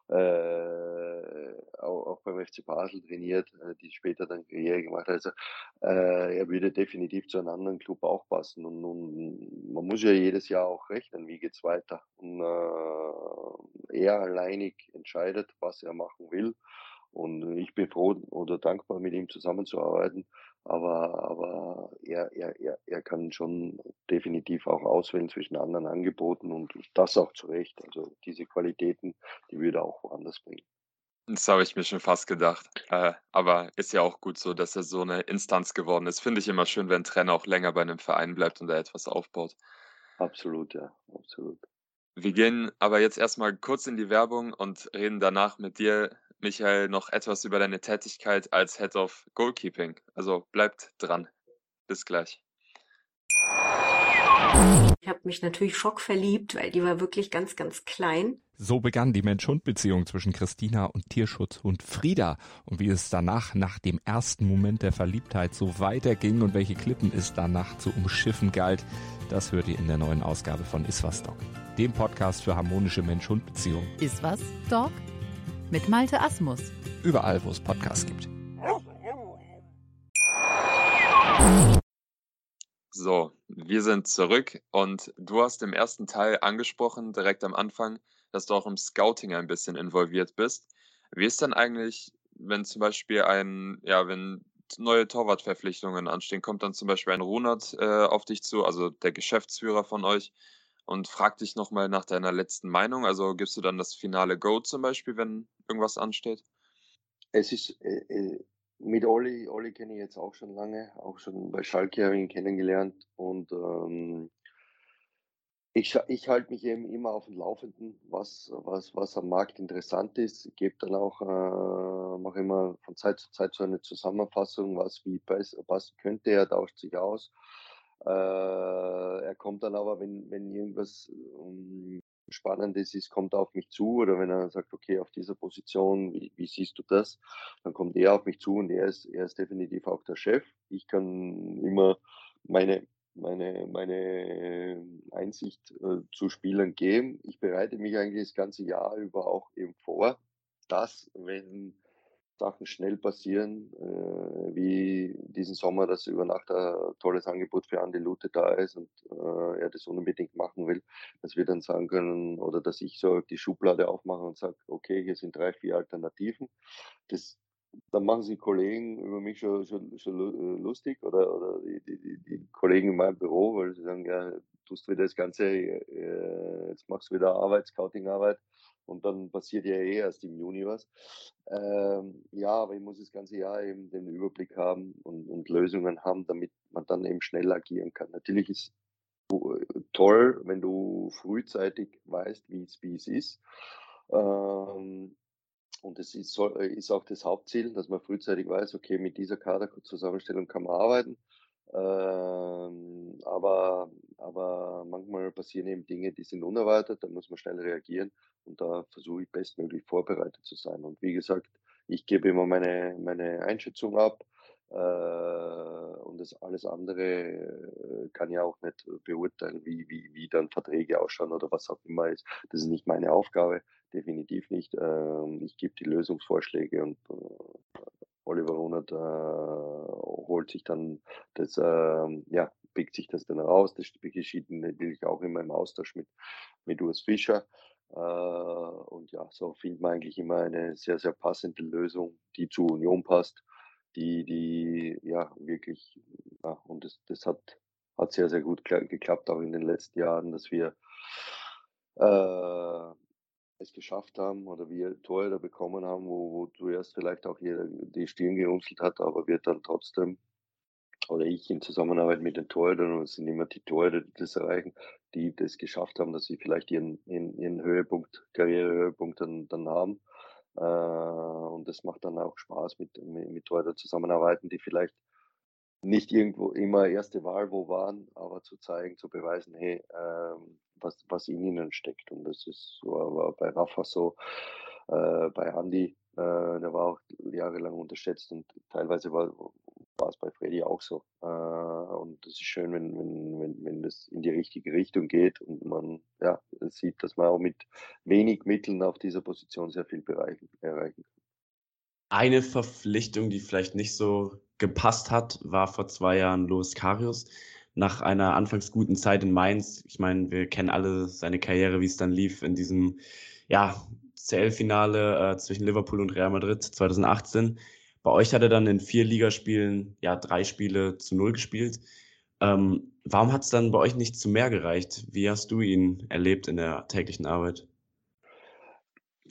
äh, auch auch beim F C Basel trainiert, äh, die später dann Karriere gemacht haben. Also, äh, er würde definitiv zu einem anderen Club auch passen und und man muss ja jedes Jahr auch rechnen, wie geht's weiter? Und, äh, er alleinig entscheidet, was er machen will. Und ich bin froh oder dankbar, mit ihm zusammenzuarbeiten, aber aber er er er er kann schon definitiv auch auswählen zwischen anderen Angeboten und das auch zu Recht. Also, diese Qualitäten, die würde er auch woanders bringen. Das habe ich mir schon fast gedacht. Äh, aber ist ja auch gut so, dass er so eine Instanz geworden ist. Finde ich immer schön, wenn 'n Trainer auch länger bei 'nem Verein bleibt und da etwas aufbaut. Absolut, ja, absolut. Wir gehen aber jetzt erst mal kurz in die Werbung und reden danach mit dir, Michael, noch etwas über deine Tätigkeit als Head of Goalkeeping. Also, bleibt dran. Bis gleich. Ich habe mich natürlich schockverliebt, weil die war wirklich ganz, ganz klein. So begann die Mensch-Hund-Beziehung zwischen Christina und Tierschutzhund Frieda. Und wie es danach, nach dem ersten Moment der Verliebtheit, so weiterging und welche Klippen es danach zu umschiffen galt, das hört ihr in der neuen Ausgabe von Iswas Dog, dem Podcast für harmonische Mensch-Hund-Beziehungen. Iswas Dog? Mit Malte Asmus. Überall, wo es Podcasts gibt. So, wir sind zurück und du hast im ersten Teil angesprochen, direkt am Anfang, dass du auch im Scouting ein bisschen involviert bist. Wie ist denn eigentlich, wenn zum Beispiel ein, ja, wenn neue Torwartverpflichtungen anstehen, kommt dann zum Beispiel ein Ronald äh, auf dich zu, also der Geschäftsführer von euch, und fragt dich nochmal nach deiner letzten Meinung? Also gibst du dann das finale Go zum Beispiel, wenn irgendwas ansteht? Es ist äh, äh, mit Olli, Olli kenne ich jetzt auch schon lange, auch schon bei Schalke habe ich ihn kennengelernt und ähm, ich, scha- ich halte mich eben immer auf dem Laufenden, was, was, was am Markt interessant ist. Ich gebe dann auch, äh, mache immer von Zeit zu Zeit so eine Zusammenfassung, was wie pass- passen könnte. Er tauscht sich aus. Äh, er kommt dann aber, wenn, wenn irgendwas ähm, Spannendes ist, kommt er auf mich zu oder wenn er sagt, okay, auf dieser Position, wie, wie siehst du das? Dann kommt er auf mich zu und er ist, er ist definitiv auch der Chef. Ich kann immer meine, meine, meine Einsicht äh, zu Spielern geben. Ich bereite mich eigentlich das ganze Jahr über auch eben vor, dass, wenn Sachen schnell passieren, äh, wie diesen Sommer, dass über Nacht ein tolles Angebot für Andi Lute da ist und äh, er das unbedingt machen will, dass wir dann sagen können oder dass ich so die Schublade aufmache und sage, okay, hier sind drei, vier Alternativen. Das, dann machen sich Kollegen über mich schon, schon, schon lu- äh, lustig oder, oder die, die, die, die Kollegen in meinem Büro, weil sie sagen, ja, tust wieder das Ganze, äh, jetzt machst du wieder Arbeit, Scouting-Arbeit und dann passiert ja eh erst im Juni was. Ähm, ja, aber ich muss das ganze Jahr eben den Überblick haben und, und Lösungen haben, damit man dann eben schnell agieren kann. Natürlich ist toll, wenn du frühzeitig weißt, wie es wie es ist. Ähm, und es ist, soll, ist auch das Hauptziel, dass man frühzeitig weiß, okay, mit dieser Kaderzusammenstellung kann man arbeiten. Ähm, aber, aber manchmal passieren eben Dinge, die sind unerwartet, da muss man schnell reagieren und da versuche ich bestmöglich vorbereitet zu sein. Und wie gesagt, ich gebe immer meine, meine Einschätzung ab äh, und das alles andere äh, kann ja auch nicht beurteilen, wie, wie, wie dann Verträge ausschauen oder was auch immer ist. Das ist nicht meine Aufgabe, definitiv nicht. Ähm, ich gebe die Lösungsvorschläge und äh, Oliver Runert äh, holt sich dann das, ähm, ja, pickt sich das dann raus. Das geschieht natürlich auch immer im Austausch mit, mit Urs Fischer. Äh, und ja, so findet man eigentlich immer eine sehr, sehr passende Lösung, die zu Union passt, die, die, ja, wirklich, ja, und das, das hat, hat sehr, sehr gut kla- geklappt, auch in den letzten Jahren, dass wir äh, es geschafft haben oder wir Torhüter bekommen haben, wo, wo zuerst vielleicht auch jeder die Stirn gerunzelt hat, aber wir dann trotzdem oder ich in Zusammenarbeit mit den Torhütern, und es sind immer die Torhüter, die das erreichen, die das geschafft haben, dass sie vielleicht ihren, ihren, ihren Höhepunkt, Karrierehöhepunkt dann, dann haben. Äh, und das macht dann auch Spaß, mit, mit, mit Torhütern zusammenarbeiten, die vielleicht nicht irgendwo immer erste Wahl wo waren, aber zu zeigen, zu beweisen, hey, ähm, was, was in ihnen steckt. Und das ist so, war bei Rafa so, äh, bei Andy, äh, der war auch jahrelang unterschätzt und teilweise war, war es bei Freddy auch so. Äh, und es ist schön, wenn, wenn, wenn, wenn das in die richtige Richtung geht und man ja, sieht, dass man auch mit wenig Mitteln auf dieser Position sehr viel bereichen, erreichen kann. Eine Verpflichtung, die vielleicht nicht so gepasst hat, war vor zwei Jahren Loris Karius. Nach einer anfangs guten Zeit in Mainz, ich meine, wir kennen alle seine Karriere, wie es dann lief in diesem ja, C L-Finale äh, zwischen Liverpool und Real Madrid zwanzig achtzehn. Bei euch hat er dann in vier Ligaspielen ja drei Spiele zu null gespielt. Ähm, warum hat es dann bei euch nicht zu mehr gereicht? Wie hast du ihn erlebt in der täglichen Arbeit?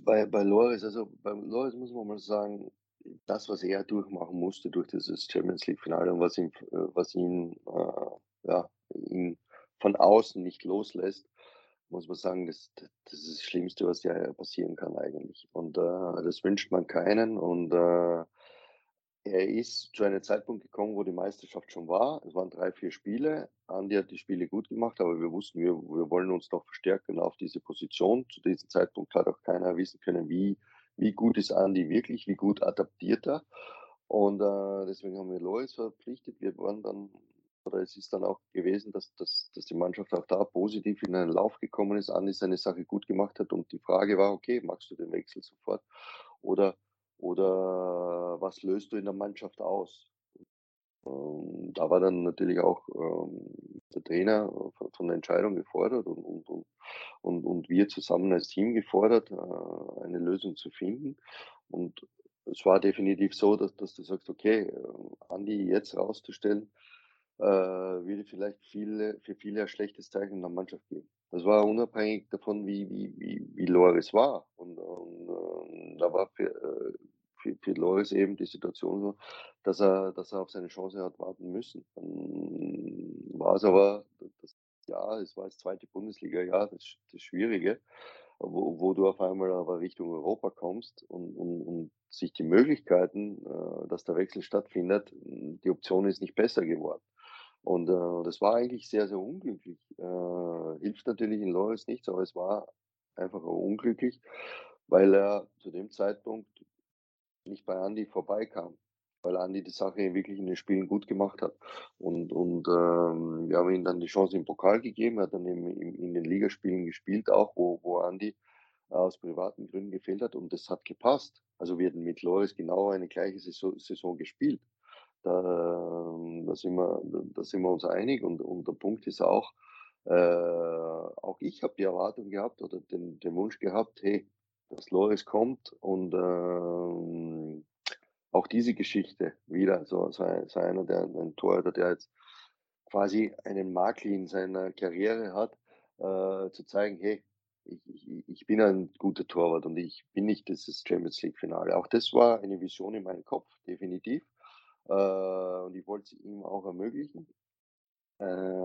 bei bei Loris also, beim Loris muss man mal sagen, das, was er durchmachen musste durch dieses Champions-League-Finale und was ihn f äh, was ihn, äh, ja, ihn von außen nicht loslässt, muss man sagen, das d das ist das Schlimmste, was dir passieren kann eigentlich. Und, äh, das wünscht man keinen und, äh, er ist zu einem Zeitpunkt gekommen, wo die Meisterschaft schon war. Es waren drei, vier Spiele. Andi hat die Spiele gut gemacht, aber wir wussten, wir wir wollen uns noch verstärken auf diese Position. Zu diesem Zeitpunkt hat auch keiner wissen können, wie wie gut ist Andi wirklich, wie gut adaptiert er. Und, äh, deswegen haben wir Loris verpflichtet. Wir waren dann oder es ist dann auch gewesen, dass dass dass die Mannschaft auch da positiv in einen Lauf gekommen ist. Andi seine Sache gut gemacht hat und die Frage war: „Okay, machst du den Wechsel sofort oder oder was löst du in der Mannschaft aus?“ Ähm, da war dann natürlich auch, ähm, der Trainer äh, von von der Entscheidung gefordert und und und und und wir zusammen als Team gefordert, äh, eine Lösung zu finden. Und es war definitiv so, dass dass du sagst: „Okay, äh, Andi jetzt rauszustellen, äh, würde vielleicht viele für viele ein schlechtes Zeichen in der Mannschaft geben.“ Das war unabhängig davon, wie wie wie wie Loris war. Und und, ähm, da war für, äh für für Loris eben die Situation so, dass er dass er auf seine Chance hat warten müssen. Dann war es aber das Jahr es war das zweite Bundesliga-Jahr, das Sch das Schwierige, wo wo du auf einmal aber Richtung Europa kommst und und und sich die Möglichkeiten, äh, dass der Wechsel stattfindet, hm, die Option ist nicht besser geworden. Und, äh, das war eigentlich sehr, sehr unglücklich. Äh, hilft natürlich in Loris nichts, aber es war einfach auch unglücklich, weil er zu dem Zeitpunkt nicht bei Andi vorbeikam, weil Andi die Sache wirklich in den Spielen gut gemacht hat. Und und, ähm, wir haben ihm dann die Chance im Pokal gegeben. Er hat dann eben in in den Ligaspielen gespielt auch, wo wo Andi aus privaten Gründen gefehlt hat und das hat gepasst. Also, wir hatten mit Loris genau eine gleiche Saison Saison gespielt. Da ähm, da sind wir da da sind wir uns einig und und der Punkt ist auch, äh, auch ich habe die Erwartung gehabt oder den den Wunsch gehabt: „Hey, dass Loris kommt und, ähm, auch diese Geschichte wieder so sei sei einer, der ein Torhüter, der jetzt quasi einen Makel in seiner Karriere hat, äh, zu zeigen: „Hey, ich ich ich bin ein guter Torwart und ich bin nicht dieses Champions-League-Finale.“ Auch das war eine Vision in meinem Kopf, definitiv. Äh, und ich wollte es ihm auch ermöglichen. Äh,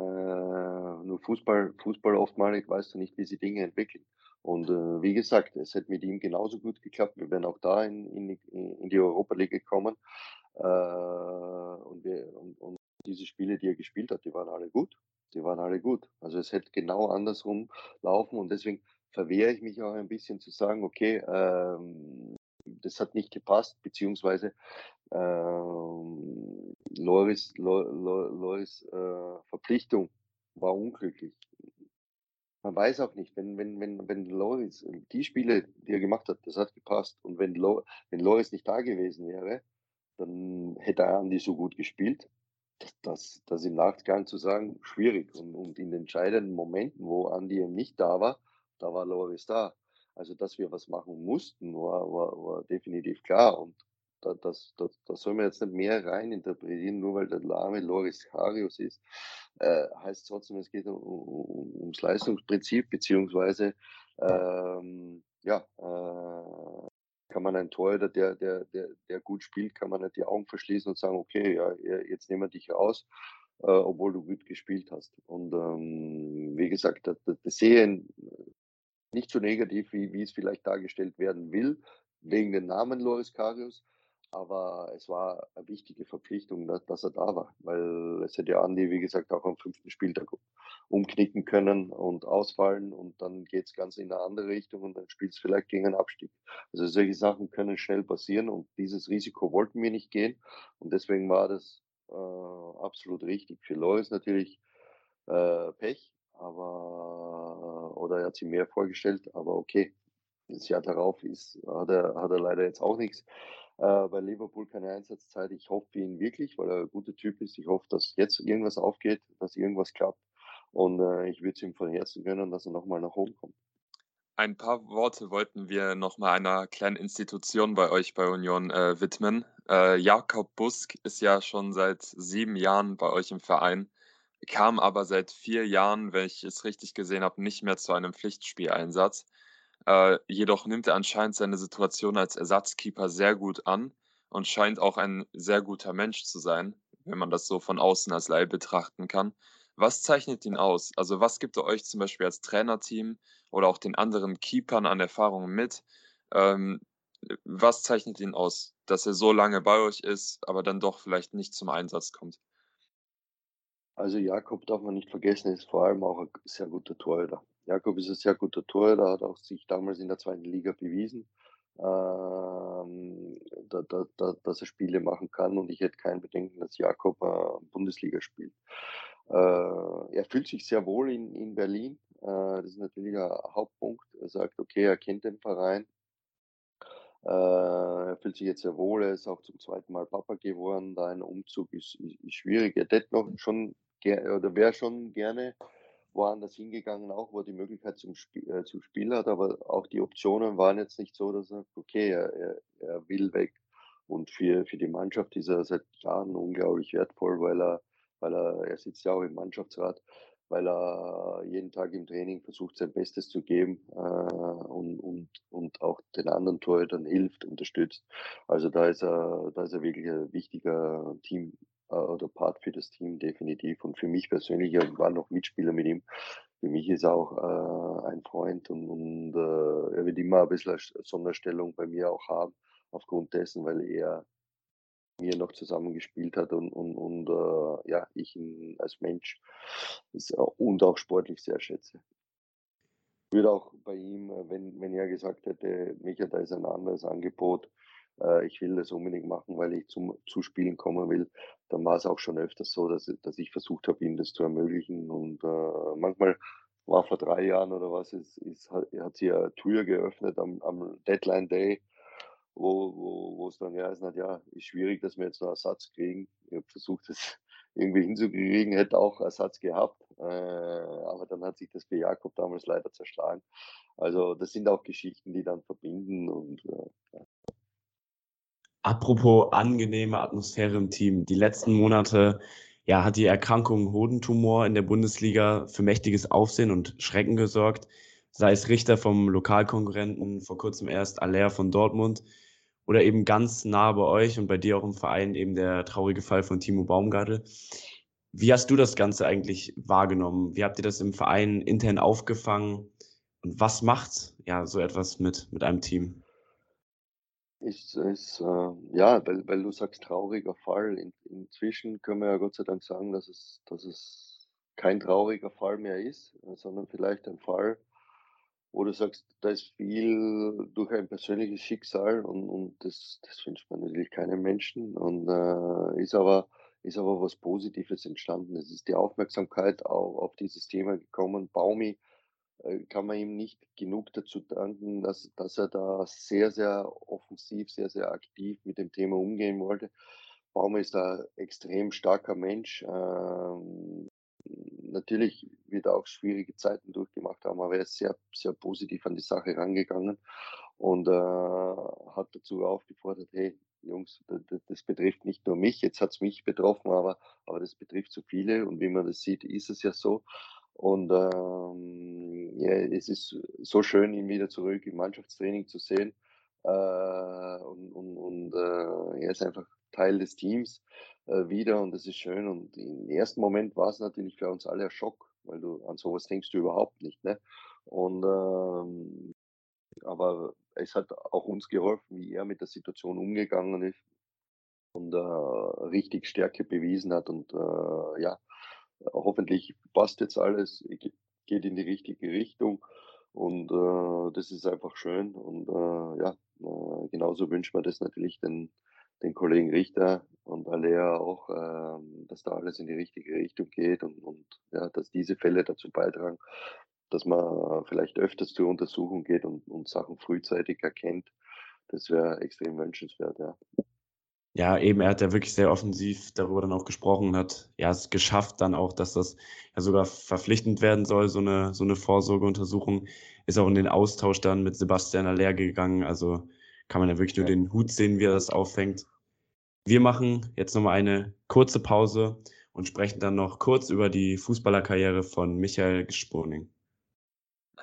nur Fußball Fußball oftmalig weißt du nicht, wie sich Dinge entwickeln. Und, äh, wie gesagt, es hätte mit ihm genauso gut geklappt. Wir wären auch da in in die in die Europa League gekommen. Äh, und wir und und diese Spiele, die er gespielt hat, die waren alle gut. Die waren alle gut. Also, es hätte genau andersrum laufen und deswegen verwehre ich mich auch ein bisschen zu sagen: „Okay, ähm, das hat nicht gepasst“, beziehungsweise, ähm, Loris Lo Lo Loris, äh, Verpflichtung war unglücklich. Man weiß auch nicht, wenn wenn wenn wenn Loris äh, die Spiele, die er gemacht hat, das hat gepasst. Und wenn Lo wenn Loris nicht da gewesen wäre, dann hätte Andi so gut gespielt. Das das das im Nachgang zu sagen, schwierig. Und und in entscheidenden Momenten, wo Andi eben nicht da war, da war Loris da. Also, dass wir was machen mussten, war war war definitiv klar. Und da das das da soll man jetzt nicht mehr reininterpretieren, nur weil der Name Loris Karius ist, äh, heißt trotzdem, es geht um um ums Leistungsprinzip beziehungsweise, ähm, ja, äh kann man einen Torhüter, der der der der gut spielt, kann man nicht die Augen verschließen und sagen: „Okay, ja, je jetzt nehmen wir dich raus, äh, obwohl du gut gespielt hast.“ Und, ähm, wie gesagt, da da das sehe ich nicht so negativ, wie wie es vielleicht dargestellt werden will, wegen dem Namen Loris Karius, aber es war eine wichtige Verpflichtung, da dass er da war, weil es hätte ja Andi, wie gesagt, auch am fünften Spieltag umknicken können und ausfallen und dann geht's ganz in eine andere Richtung und dann spielt's vielleicht gegen einen Abstieg. Also, solche Sachen können schnell passieren und dieses Risiko wollten wir nicht gehen und deswegen war das, äh, absolut richtig. Für Loris natürlich, äh, Pech, aber oder er hat sich mehr vorgestellt, aber okay. Das Jahr darauf ist hat er hat er leider jetzt auch nichts äh, bei Liverpool keine Einsatzzeit. Ich hoffe für ihn wirklich, weil er ein guter Typ ist. Ich hoffe, dass jetzt irgendwas aufgeht, dass irgendwas klappt und, äh, ich würde es ihm von Herzen gönnen, dass er noch mal nach oben kommt. Ein paar Worte wollten wir noch mal einer kleinen Institution bei euch bei Union, äh, widmen. Äh, Jakob Busk ist ja schon seit sieben Jahren bei euch im Verein, kam aber seit vier Jahren, wenn ich es richtig gesehen habe, nicht mehr zu einem Pflichtspieleinsatz. Äh, jedoch nimmt er anscheinend seine Situation als Ersatzkeeper sehr gut an und scheint auch ein sehr guter Mensch zu sein, wenn man das so von außen als Laie betrachten kann. Was zeichnet ihn aus? Also, was gibt er euch zum Beispiel als Trainerteam oder auch den anderen Keepern an Erfahrung mit? Ähm, Was zeichnet ihn aus, dass er so lange bei euch ist, aber dann doch vielleicht nicht zum Einsatz kommt? Also Jakob darf man nicht vergessen, ist vor allem auch ein sehr guter Torhüter. Jakob ist ein sehr guter Torhüter, hat auch sich damals in der zweiten Liga bewiesen, ähm, da da da dass er Spiele machen kann, und ich hätte kein Bedenken, dass Jakob, äh, Bundesliga spielt. Äh, er fühlt sich sehr wohl in in Berlin. Äh, das ist natürlich ein Hauptpunkt. Er sagt: „Okay, er kennt den Verein." Äh, er fühlt sich jetzt sehr wohl, er ist auch zum zweiten Mal Papa geworden. Da ein Umzug ist ist ist schwierig. Er hätte noch schon ger oder wäre schon gerne woanders hingegangen, auch wo er die Möglichkeit zum Spie äh, zum Spiel hat, aber auch die Optionen waren jetzt nicht so, dass er sagt: „Okay, er er er will weg." Und für für die Mannschaft ist er seit Jahren unglaublich wertvoll, weil er weil er er sitzt ja auch im Mannschaftsrat, weil er jeden Tag im Training versucht, sein Bestes zu geben, äh, und und und auch den anderen Torhütern hilft, unterstützt. Also, da ist er da ist er wirklich ein wichtiger Team äh, oder Part für das Team, definitiv. Und für mich persönlich, ich war noch Mitspieler mit ihm. Für mich ist er auch, äh, ein Freund, und und, äh, er wird immer ein bisschen 'ne Sonderstellung bei mir auch haben, aufgrund dessen, weil er mir noch zusammen gespielt hat, und und und, äh, ja, ich ihn als Mensch s und auch sportlich sehr schätze. Würde auch bei ihm, äh, wenn wenn er gesagt hätte: „Micha, da ist ein anderes Angebot, äh, ich will das unbedingt machen, weil ich zum Zuspielen kommen will", dann war es auch schon öfters so, dass dass ich versucht habe, ihm das zu ermöglichen. Und, äh, manchmal war vor drei Jahren oder was, ist ist hat hat sich eine Tür geöffnet am am Deadline Day, wo wo wo es dann geheißen hat: „Ja, ist schwierig, dass wir jetzt noch Ersatz kriegen." Ich habe versucht, das irgendwie hinzukriegen, hätte auch Ersatz gehabt, äh, aber dann hat sich das für Jakob damals leider zerschlagen. Also, das sind auch Geschichten, die dann verbinden, und, äh, Apropos angenehme Atmosphäre im Team. Die letzten Monate, ja, hat die Erkrankung Hodentumor in der Bundesliga für mächtiges Aufsehen und Schrecken gesorgt. Sei es Richter vom Lokalkonkurrenten, vor kurzem erst Aller von Dortmund oder eben ganz nah bei euch und bei dir auch im Verein eben der traurige Fall von Timo Baumgartel. Wie hast du das Ganze eigentlich wahrgenommen? Wie habt ihr das im Verein intern aufgefangen? Und was macht ja so etwas mit, mit einem Team? ist ist, äh ja, weil weil du sagst, trauriger Fall. In inzwischen können wir ja Gott sei Dank sagen, dass es dass es kein trauriger Fall mehr ist, äh, sondern vielleicht ein Fall, wo du sagst, da ist viel durch ein persönliches Schicksal, und und das das wünscht man natürlich keinem Menschen, und, äh, ist aber ist aber was Positives entstanden. Es ist die Aufmerksamkeit au auf dieses Thema gekommen. Baumi, äh, kann man ihm nicht genug dazu danken, dass dass er da sehr, sehr offensiv, sehr, sehr aktiv mit dem Thema umgehen wollte. Baum ist da extrem starker Mensch. Ähm, natürlich wird er auch schwierige Zeiten durchgemacht haben, aber er ist sehr, sehr positiv an die Sache rangegangen, und, äh, hat dazu aufgefordert: „Hey Jungs, d d das betrifft nicht nur mich. Jetzt hat es mich betroffen, aber aber das betrifft so viele, und wie man das sieht, ist es ja so." Und, ähm, ja, es ist so schön, ihn wieder zurück im Mannschaftstraining zu sehen. Äh, und und und, äh, er ist einfach Teil des Teams, äh, wieder, und das ist schön. Und im ersten Moment war es natürlich für uns alle ein Schock, weil du an sowas denkst du überhaupt nicht, ne? Und, ähm, aber es hat auch uns geholfen, wie er mit der Situation umgegangen ist, und, äh, richtig Stärke bewiesen hat, und, äh, ja, hoffentlich passt jetzt alles, ge geht in die richtige Richtung, und, äh, das ist einfach schön, und, äh, ja, äh, genauso wünscht man das natürlich den den Kollegen Richter und Haller auch, ähm, dass da alles in die richtige Richtung geht, und und ja, dass diese Fälle dazu beitragen, dass man vielleicht öfters zur Untersuchung geht und und Sachen frühzeitig erkennt. Das wäre extrem wünschenswert, ja. Ja, eben, er hat ja wirklich sehr offensiv darüber dann auch gesprochen und hat, ja, es geschafft dann auch, dass das ja sogar verpflichtend werden soll, so eine so eine Vorsorgeuntersuchung. Ist auch in den Austausch dann mit Sebastian Haller gegangen. Also, kann man ja wirklich nur Ja. den Hut sehen, wie er das auffängt. Wir machen jetzt noch mal eine kurze Pause und sprechen dann noch kurz über die Fußballerkarriere von Michael Gsporning.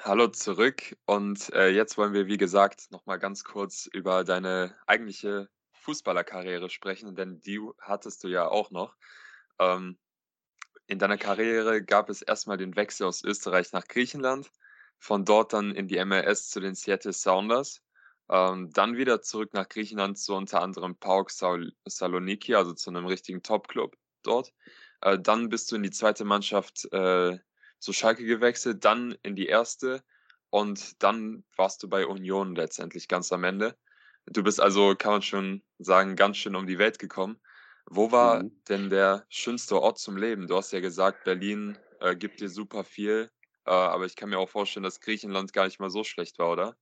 Hallo zurück und äh, jetzt wollen wir, wie gesagt, noch mal ganz kurz über deine eigentliche Fußballerkarriere sprechen, denn die hattest du ja auch noch. Ähm, in deiner Karriere gab es erst mal den Wechsel aus Österreich nach Griechenland, von dort dann in die M L S zu den Seattle Sounders, ähm, dann wieder zurück nach Griechenland zu unter anderem PAOK Saul Saloniki, also zu einem richtigen Topclub dort. Äh, dann bist du in die zweite Mannschaft, äh, zu Schalke gewechselt, dann in die erste und dann warst du bei Union letztendlich ganz am Ende. Du bist also, kann man schon sagen, ganz schön um die Welt gekommen. Wo war Mhm. denn der schönste Ort zum Leben? Du hast ja gesagt, Berlin, äh, gibt dir super viel, äh, aber ich kann mir auch vorstellen, dass Griechenland gar nicht mal so schlecht war, oder?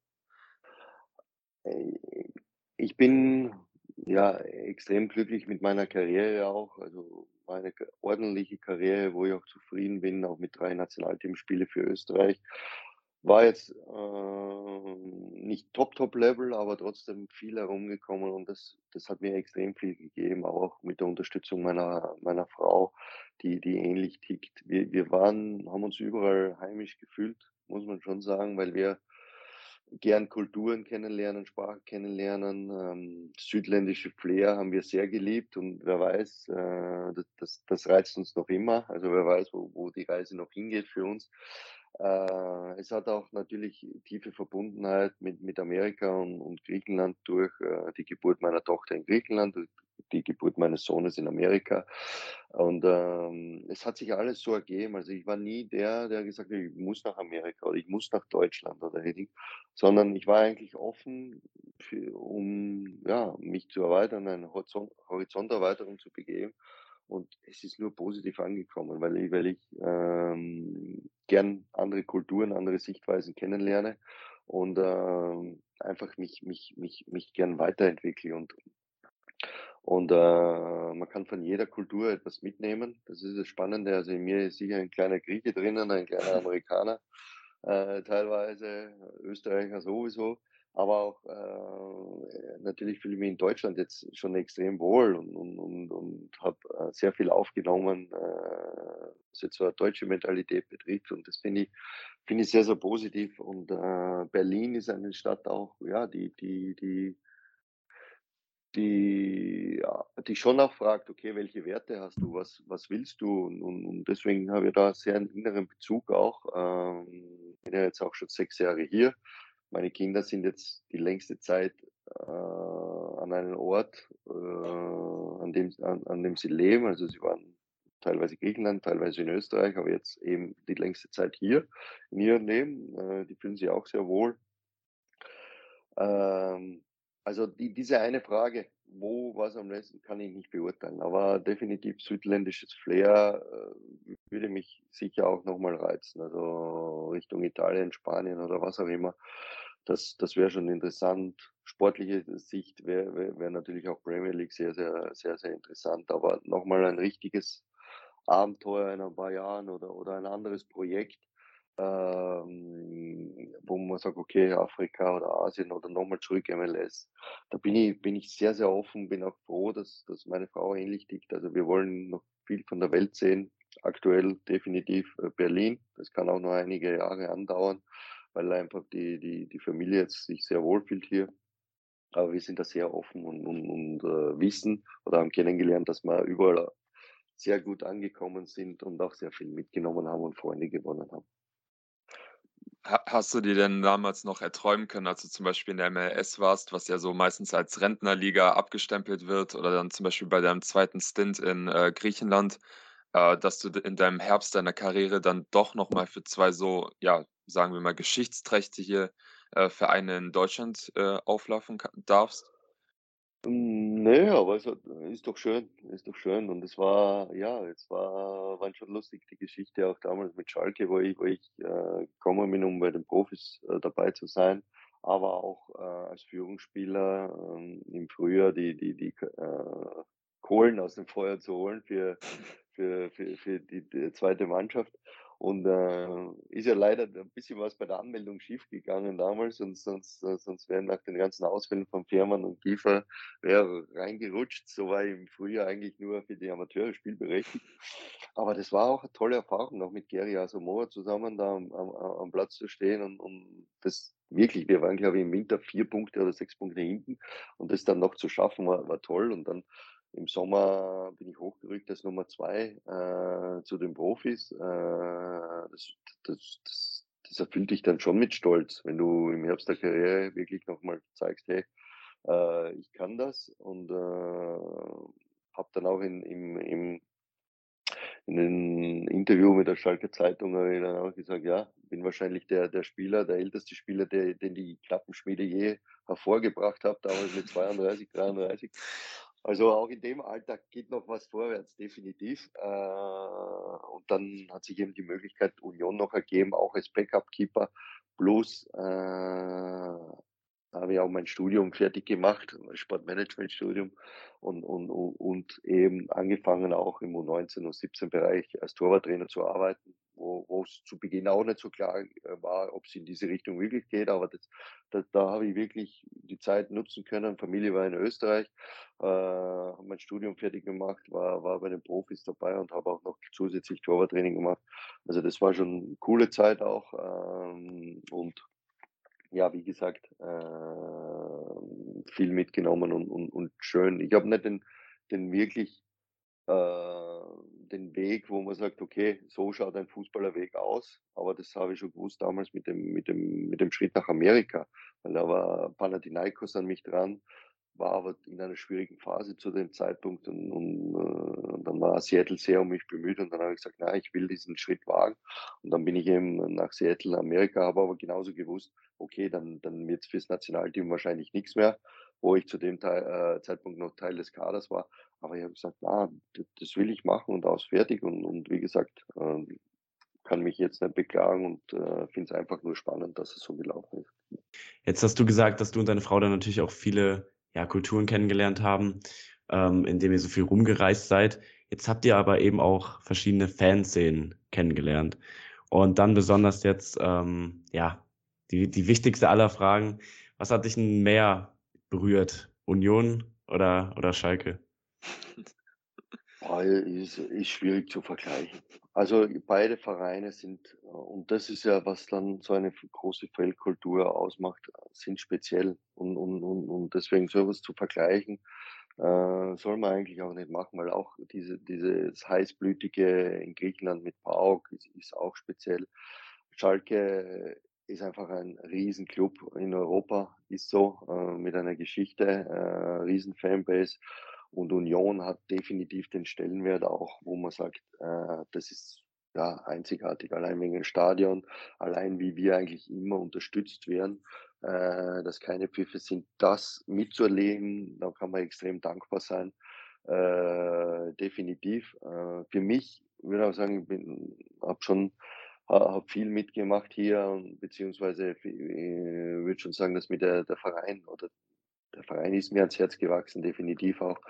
Äh, Ich bin ja extrem glücklich mit meiner Karriere auch. Also meine k- ordentliche Karriere, wo ich auch zufrieden bin, auch mit drei Nationalteamspiele für Österreich. War jetzt ähm, nicht Top-Top-Level, aber trotzdem viel herumgekommen und das, das hat mir extrem viel gegeben, auch mit der Unterstützung meiner, meiner Frau, die, die ähnlich tickt. Wir, wir waren, haben uns überall heimisch gefühlt, muss man schon sagen, weil wir gern Kulturen kennenlernen, Sprachen kennenlernen. Ähm, südländische Flair haben wir sehr geliebt und wer weiß, äh, das, das, das reizt uns noch immer. Also wer weiß, wo, wo die Reise noch hingeht für uns. Äh, es hat auch natürlich tiefe Verbundenheit mit, mit Amerika und, und Griechenland durch äh, die Geburt meiner Tochter in Griechenland, die Geburt meines Sohnes in Amerika. Und ähm, es hat sich alles so ergeben. Also ich war nie der, der gesagt hat, ich muss nach Amerika oder ich muss nach Deutschland oder Ding, sondern ich war eigentlich offen, für, um ja, mich zu erweitern, eine Horizont, Horizonterweiterung zu begeben. Und es ist nur positiv angekommen, weil ich, weil ich ähm, gern andere Kulturen, andere Sichtweisen kennenlerne und ähm, einfach mich, mich, mich, mich gern weiterentwickle. Und und, äh, man kann von jeder Kultur etwas mitnehmen. Das ist das Spannende. Also, in mir ist sicher ein kleiner Grieche drinnen, ein kleiner Amerikaner, äh, teilweise, Österreicher sowieso, aber auch, äh, natürlich fühle ich mich in Deutschland jetzt schon extrem wohl und und und und habe, äh, sehr viel aufgenommen, äh, was jetzt so eine deutsche Mentalität betrifft und das finde ich finde ich sehr, sehr positiv und, äh, Berlin ist eine Stadt auch, ja, die die die die ja, die schon auch fragt: „Okay, welche Werte hast du? Was was willst du?“ Und und und deswegen habe ich da sehr einen inneren Bezug auch. Ähm, bin ja jetzt auch schon sechs Jahre hier. Meine Kinder sind jetzt die längste Zeit, äh, an einem Ort, äh, an dem an an dem sie leben. Also, sie waren teilweise Griechenland, teilweise in Österreich, aber jetzt eben die längste Zeit hier in ihrem Leben. Äh, die fühlen sich auch sehr wohl. Ähm, also die diese eine Frage, wo was am besten, kann ich nicht beurteilen, aber definitiv südländisches Flair, äh, würde mich sicher auch noch mal reizen, also Richtung Italien, Spanien oder was auch immer. Das das wäre schon interessant. Sportliche Sicht wäre wäre wäre natürlich auch Premier League sehr, sehr, sehr, sehr interessant, aber noch mal ein richtiges Abenteuer in ein paar Jahren oder oder ein anderes Projekt, ähm, wo man sagt: „Okay, Afrika oder Asien oder nochmal zurück M L S.“ Da bin ich bin ich sehr, sehr offen, bin auch froh, dass dass meine Frau ähnlich tickt. Also, wir wollen noch viel von der Welt sehen. Aktuell definitiv, äh, Berlin. Das kann auch noch einige Jahre andauern, weil einfach die die die Familie jetzt sich sehr wohlfühlt hier. Aber wir sind da sehr offen und und und, äh, wissen oder haben kennengelernt, dass wir überall sehr gut angekommen sind und auch sehr viel mitgenommen haben und Freunde gewonnen haben. Ha hast du dir denn damals noch erträumen können, als du zum Beispiel in der M L S warst, was ja so meistens als Rentnerliga abgestempelt wird oder dann zum Beispiel bei deinem zweiten Stint in, äh, Griechenland, äh, dass du d in deinem Herbst deiner Karriere dann doch noch mal für zwei so, ja, sagen wir mal, geschichtsträchtige, äh, Vereine in Deutschland, äh, auflaufen ka darfst? Hm, ne, aber es hat ist doch schön, ist doch schön. Und es war ja, es war waren schon lustig, die Geschichte auch damals mit Schalke, wo ich wo ich, äh, gekommen bin, um bei den Profis, äh, dabei zu sein, aber auch, äh, als Führungsspieler, ähm, im Frühjahr die die die K äh, Kohlen aus dem Feuer zu holen für für für für die die zweite Mannschaft. Und äh, ist ja leider ein bisschen was bei der Anmeldung schiefgegangen damals, sonst, sonst, äh, sonst wären nach den ganzen Ausfällen von Fährmann und Kiefer wäre reingerutscht. So war ich im Frühjahr eigentlich nur für die Amateure spielberechtigt. Aber das war auch eine tolle Erfahrung, noch mit Gary Asamoah zusammen da am, am, am Platz zu stehen und, und das wirklich, wir waren glaube ich im Winter vier Punkte oder sechs Punkte hinten und das dann noch zu schaffen war, war toll. Und dann im Sommer bin ich hochgerückt als Nummer zwei äh, zu den Profis. Äh, das, das, das, das erfüllt dich dann schon mit Stolz, wenn du im Herbst der Karriere wirklich nochmal zeigst, hey, äh, ich kann das. Und äh, habe dann auch in, im, im, in einem Interview mit der Schalker Zeitung habe ich dann auch gesagt, ja, bin wahrscheinlich der, der Spieler, der älteste Spieler, der, den die Knappenschmiede je hervorgebracht hat, damals mit zweiunddreißig, dreiunddreißig. Also auch in dem Alter geht noch was vorwärts, definitiv. Äh, und dann hat sich eben die Möglichkeit Union noch ergeben, auch als Backup-Keeper. Plus äh, habe ich auch mein Studium fertig gemacht, mein Sportmanagement-Studium und, und, und, und eben angefangen auch im U neunzehn, U siebzehn Bereich als Torwarttrainer zu arbeiten, wo wo es zu Beginn auch nicht so klar äh, war, ob es in diese Richtung wirklich geht, aber das, da, da habe ich wirklich die Zeit nutzen können. Familie war in Österreich, äh, habe mein Studium fertig gemacht, war, war bei den Profis dabei und habe auch noch zusätzlich Torwarttraining gemacht. Also das war schon eine coole Zeit auch ähm, und ja, wie gesagt, äh, viel mitgenommen und, und, und schön. Ich habe nicht den, den wirklich äh, den Weg, wo man sagt, okay, so schaut ein Fußballerweg aus. Aber das habe ich schon gewusst damals mit dem, mit dem, mit dem Schritt nach Amerika, weil da war Panathinaikos an mich dran, war aber in einer schwierigen Phase zu dem Zeitpunkt und, und, äh, und dann war Seattle sehr um mich bemüht und dann habe ich gesagt, nein, ich will diesen Schritt wagen und dann bin ich eben nach Seattle, Amerika, habe aber genauso gewusst, okay, dann, dann wird es fürs Nationalteam wahrscheinlich nichts mehr, wo ich zu dem Teil, äh, Zeitpunkt noch Teil des Kaders war, aber ich habe gesagt, na, d- das will ich machen und aus fertig und, und wie gesagt, ähm, kann mich jetzt nicht beklagen und äh, finde es einfach nur spannend, dass es so gelaufen ist. Jetzt hast du gesagt, dass du und deine Frau dann natürlich auch viele ja, Kulturen kennengelernt haben, ähm, indem ihr so viel rumgereist seid. Jetzt habt ihr aber eben auch verschiedene Fanszenen kennengelernt. Und dann besonders jetzt, ähm, ja, die, die wichtigste aller Fragen, was hat dich denn mehr berührt? Union oder, oder Schalke? Boah, ist, ist schwierig zu vergleichen. Also beide Vereine sind, äh, und das ist ja, was dann so eine große Feldkultur ausmacht, sind speziell. Und, und, und, und deswegen sowas zu vergleichen, äh, soll man eigentlich auch nicht machen, weil auch diese, dieses heißblütige in Griechenland mit PAOK ist, ist auch speziell. Schalke ist einfach ein Riesenclub in Europa, ist so, äh, mit einer Geschichte, äh, Riesen-Fanbase. Und Union hat definitiv den Stellenwert auch, wo man sagt, äh, das ist ja einzigartig, allein wegen dem Stadion, allein wie wir eigentlich immer unterstützt werden, äh, dass keine Pfiffe sind, das mitzuerleben, da kann man extrem dankbar sein. Äh, definitiv. Äh, für mich würde ich auch sagen, ich bin, habe schon habe viel mitgemacht hier, und beziehungsweise ich würde schon sagen, dass mir der, der Verein oder der Verein ist mir ans Herz gewachsen, definitiv auch.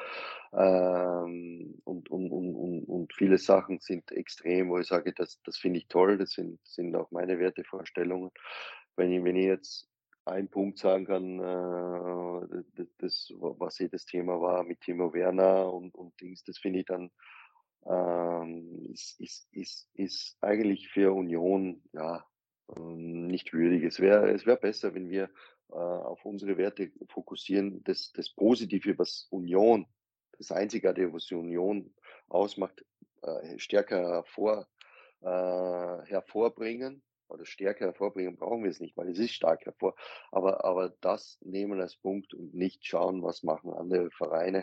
Ähm, und, und, und, und, und viele Sachen sind extrem, wo ich sage, das, das finde ich toll, das sind, sind auch meine Wertevorstellungen. Wenn ich, wenn ich jetzt einen Punkt sagen kann, äh, das, das, was hier das Thema war mit Timo Werner und, und Dings, das finde ich dann ähm, ist, ist, ist, ist eigentlich für Union ja ähm, nicht würdig. Es wäre es wär besser, wenn wir äh, auf unsere Werte fokussieren, das, das Positive, was Union, das Einzigartige, was die Union ausmacht, äh, stärker hervor, äh, hervorbringen. Oder stärker hervorbringen brauchen wir es nicht, weil es ist stark hervor. Aber, aber das nehmen als Punkt und nicht schauen, was machen andere Vereine,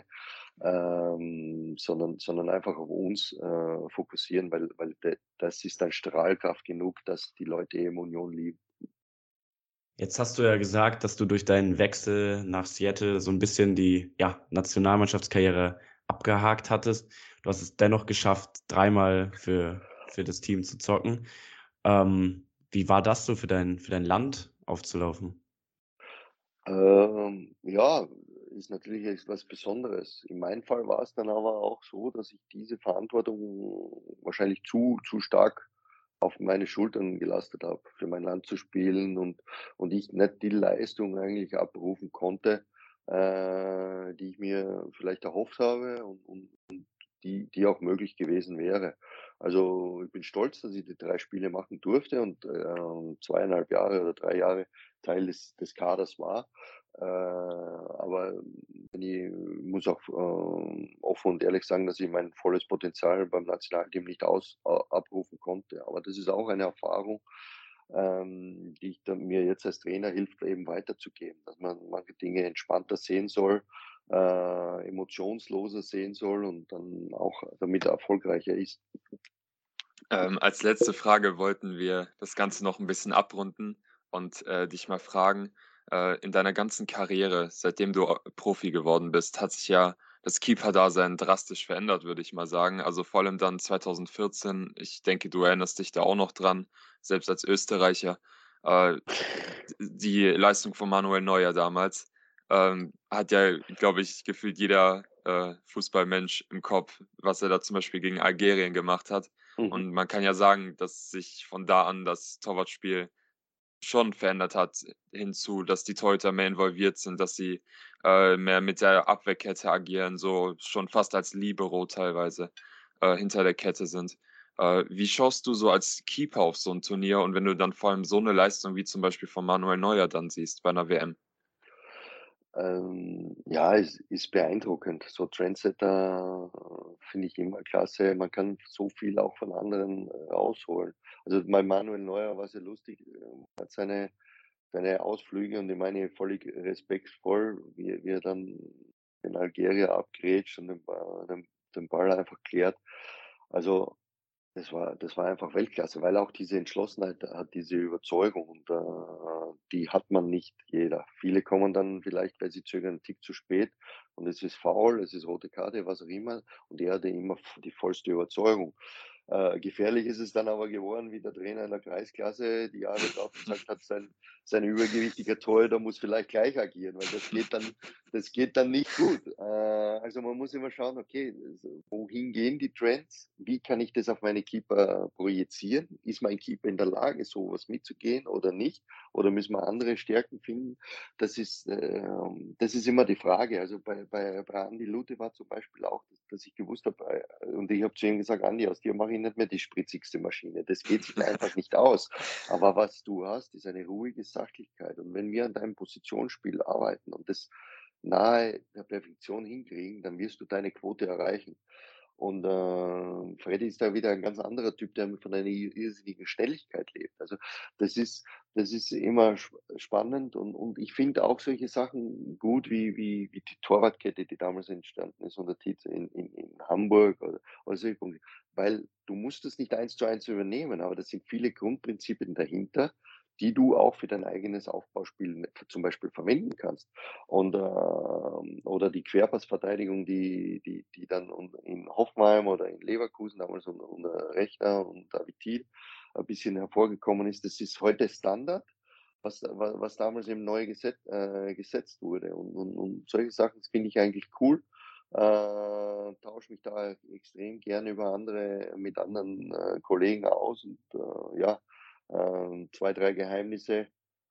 ähm, sondern, sondern einfach auf uns äh, fokussieren, weil, weil de, das ist dann Strahlkraft genug, dass die Leute eben Union lieben. Jetzt hast du ja gesagt, dass du durch deinen Wechsel nach Seattle so ein bisschen die ja, Nationalmannschaftskarriere abgehakt hattest. Du hast es dennoch geschafft, dreimal für, für das Team zu zocken. Ähm, wie war das so für dein, für dein Land aufzulaufen? Ähm, ja, ist natürlich etwas Besonderes. In meinem Fall war es dann aber auch so, dass ich diese Verantwortung wahrscheinlich zu, zu stark auf meine Schultern gelastet habe, für mein Land zu spielen und, und ich nicht die Leistung eigentlich abrufen konnte, äh, die ich mir vielleicht erhofft habe und, und, und die, die auch möglich gewesen wäre. Also ich bin stolz, dass ich die drei Spiele machen durfte und äh, zweieinhalb Jahre oder drei Jahre Teil des, des Kaders war. Äh, aber ich muss auch äh, offen und ehrlich sagen, dass ich mein volles Potenzial beim Nationalteam nicht aus, äh, abrufen konnte. Aber das ist auch eine Erfahrung, ähm, die ich dann, mir jetzt als Trainer hilft, eben weiterzugeben, dass man manche Dinge entspannter sehen soll, äh, emotionsloser sehen soll und dann auch damit erfolgreicher ist. Ähm, als letzte Frage wollten wir das Ganze noch ein bisschen abrunden und äh, dich mal fragen, äh, in deiner ganzen Karriere, seitdem du äh, Profi geworden bist, hat sich ja das Keeper-Dasein drastisch verändert, würde ich mal sagen. Also vor allem dann zweitausendvierzehn, ich denke, du erinnerst dich da auch noch dran, selbst als Österreicher, äh, die Leistung von Manuel Neuer damals, ähm, hat ja, glaube ich, gefühlt jeder äh, Fußballmensch im Kopf, was er da zum Beispiel gegen Algerien gemacht hat. Mhm. Und man kann ja sagen, dass sich von da an das Torwartspiel schon verändert hat, hinzu, dass die Torhüter mehr involviert sind, dass sie äh, mehr mit der Abwehrkette agieren, so schon fast als Libero teilweise äh, hinter der Kette sind. Äh, wie schaust du so als Keeper auf so ein Turnier und wenn du dann vor allem so eine Leistung wie zum Beispiel von Manuel Neuer dann siehst bei einer W M? Ähm, ja, es ist beeindruckend. So Trendsetter äh, finde ich immer klasse. Man kann so viel auch von anderen äh, rausholen. Also bei Manuel Neuer war es ja lustig, äh, hat seine, seine Ausflüge und ich meine völlig respektvoll, wie, wie er dann den Algerier abgrätscht und den, Ba- den, den Ball einfach klärt. Also das war das war einfach Weltklasse, weil auch diese Entschlossenheit hat, diese Überzeugung und, äh, die hat man nicht jeder. Viele kommen dann vielleicht, weil sie zögern, 'n Tick zu spät und es ist faul, es ist rote Karte, was auch immer und er hatte immer v die vollste Überzeugung. Äh, gefährlich ist es dann aber geworden, wie der Trainer in der Kreisklasse die Jahre drauf gesagt hat, sein sein übergewichtiger Torhüter muss vielleicht gleich agieren, weil das geht dann das geht dann nicht gut. Äh, also man muss immer schauen, okay, also wohin gehen die Trends? Wie kann ich das auf meine Keeper projizieren? Ist mein Keeper in der Lage, so was mitzugehen oder nicht? Oder müssen wir andere Stärken finden? Das ist, ähm, das ist immer die Frage. Also bei, bei, bei Andi Lute war zum Beispiel auch, dass, dass ich gewusst habe, äh, und ich habe zu ihm gesagt, Andi, aus dir mache ich nicht mehr die spritzigste Maschine. Das geht sich einfach nicht aus. Aber was du hast, ist eine ruhige Sachlichkeit. Und wenn wir an deinem Positionsspiel arbeiten und das nahe der Perfektion hinkriegen, dann wirst du deine Quote erreichen. Und äh, Freddy ist da wieder ein ganz anderer Typ, der von einer irrsinnigen Schnelligkeit lebt. Also das ist, das ist immer sp- spannend und, und ich finde auch solche Sachen gut wie, wie, wie die Torwartkette, die damals entstanden ist unter Tietze in, in, in Hamburg oder, oder solche Punkte. Weil du musst es nicht eins zu eins übernehmen, aber das sind viele Grundprinzipien dahinter, die du auch für dein eigenes Aufbauspiel zum Beispiel verwenden kannst. Und, ähm, oder die Querpassverteidigung, die, die, die dann un- in Hoffenheim oder in Leverkusen damals unter, unter Rechner und David Thiel ein bisschen hervorgekommen ist, das ist heute Standard, was, wa- was damals eben neu geset, äh, gesetzt wurde. Und, und, und solche Sachen finde ich eigentlich cool. Äh, tausche mich da extrem gerne über andere, mit anderen äh, Kollegen aus und äh, ja, ähm, zwei, drei Geheimnisse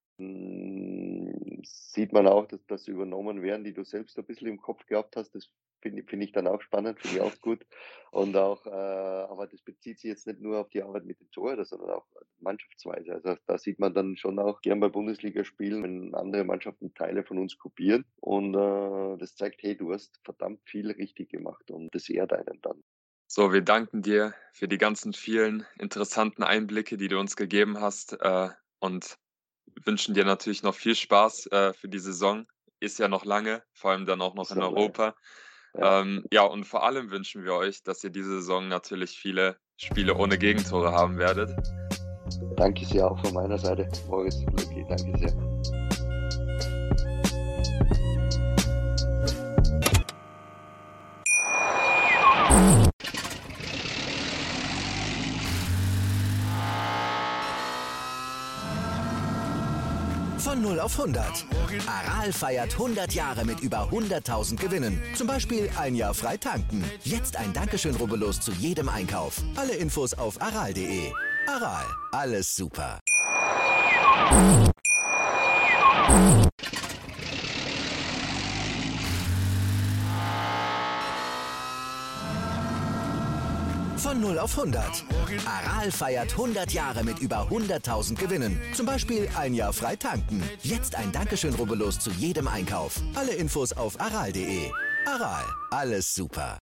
hm, sieht man auch, dass das übernommen werden, die du selbst ein bisschen im Kopf gehabt hast. Das finde ich, finde ich dann auch spannend, finde ich auch gut. Und auch, äh, aber das bezieht sich jetzt nicht nur auf die Arbeit mit den Toren, sondern auch mannschaftsweise. Also da sieht man dann schon auch gern bei Bundesligaspielen, wenn andere Mannschaften Teile von uns kopieren. Und äh, das zeigt, hey, du hast verdammt viel richtig gemacht und das ehrt einen dann. So, wir danken dir für die ganzen vielen interessanten Einblicke, die du uns gegeben hast, äh, und wünschen dir natürlich noch viel Spaß äh, für die Saison. Ist ja noch lange, vor allem dann auch noch Ist in noch lange. Europa. Ja. Ähm, ja, und vor allem wünschen wir euch, dass ihr diese Saison natürlich viele Spiele ohne Gegentore haben werdet. Danke sehr auch von meiner Seite, Boris. Lucky, danke sehr. Von null auf hundert. Aral feiert hundert Jahre mit über hunderttausend Gewinnen. Zum Beispiel ein Jahr frei tanken. Jetzt ein Dankeschön, rubbellos zu jedem Einkauf. Alle Infos auf aral punkt de. Aral, alles super. Von null auf hundert. Aral feiert hundert Jahre mit über hunderttausend Gewinnen. Zum Beispiel ein Jahr frei tanken. Jetzt ein Dankeschön, rubbellos zu jedem Einkauf. Alle Infos auf aral punkt de. Aral, alles super.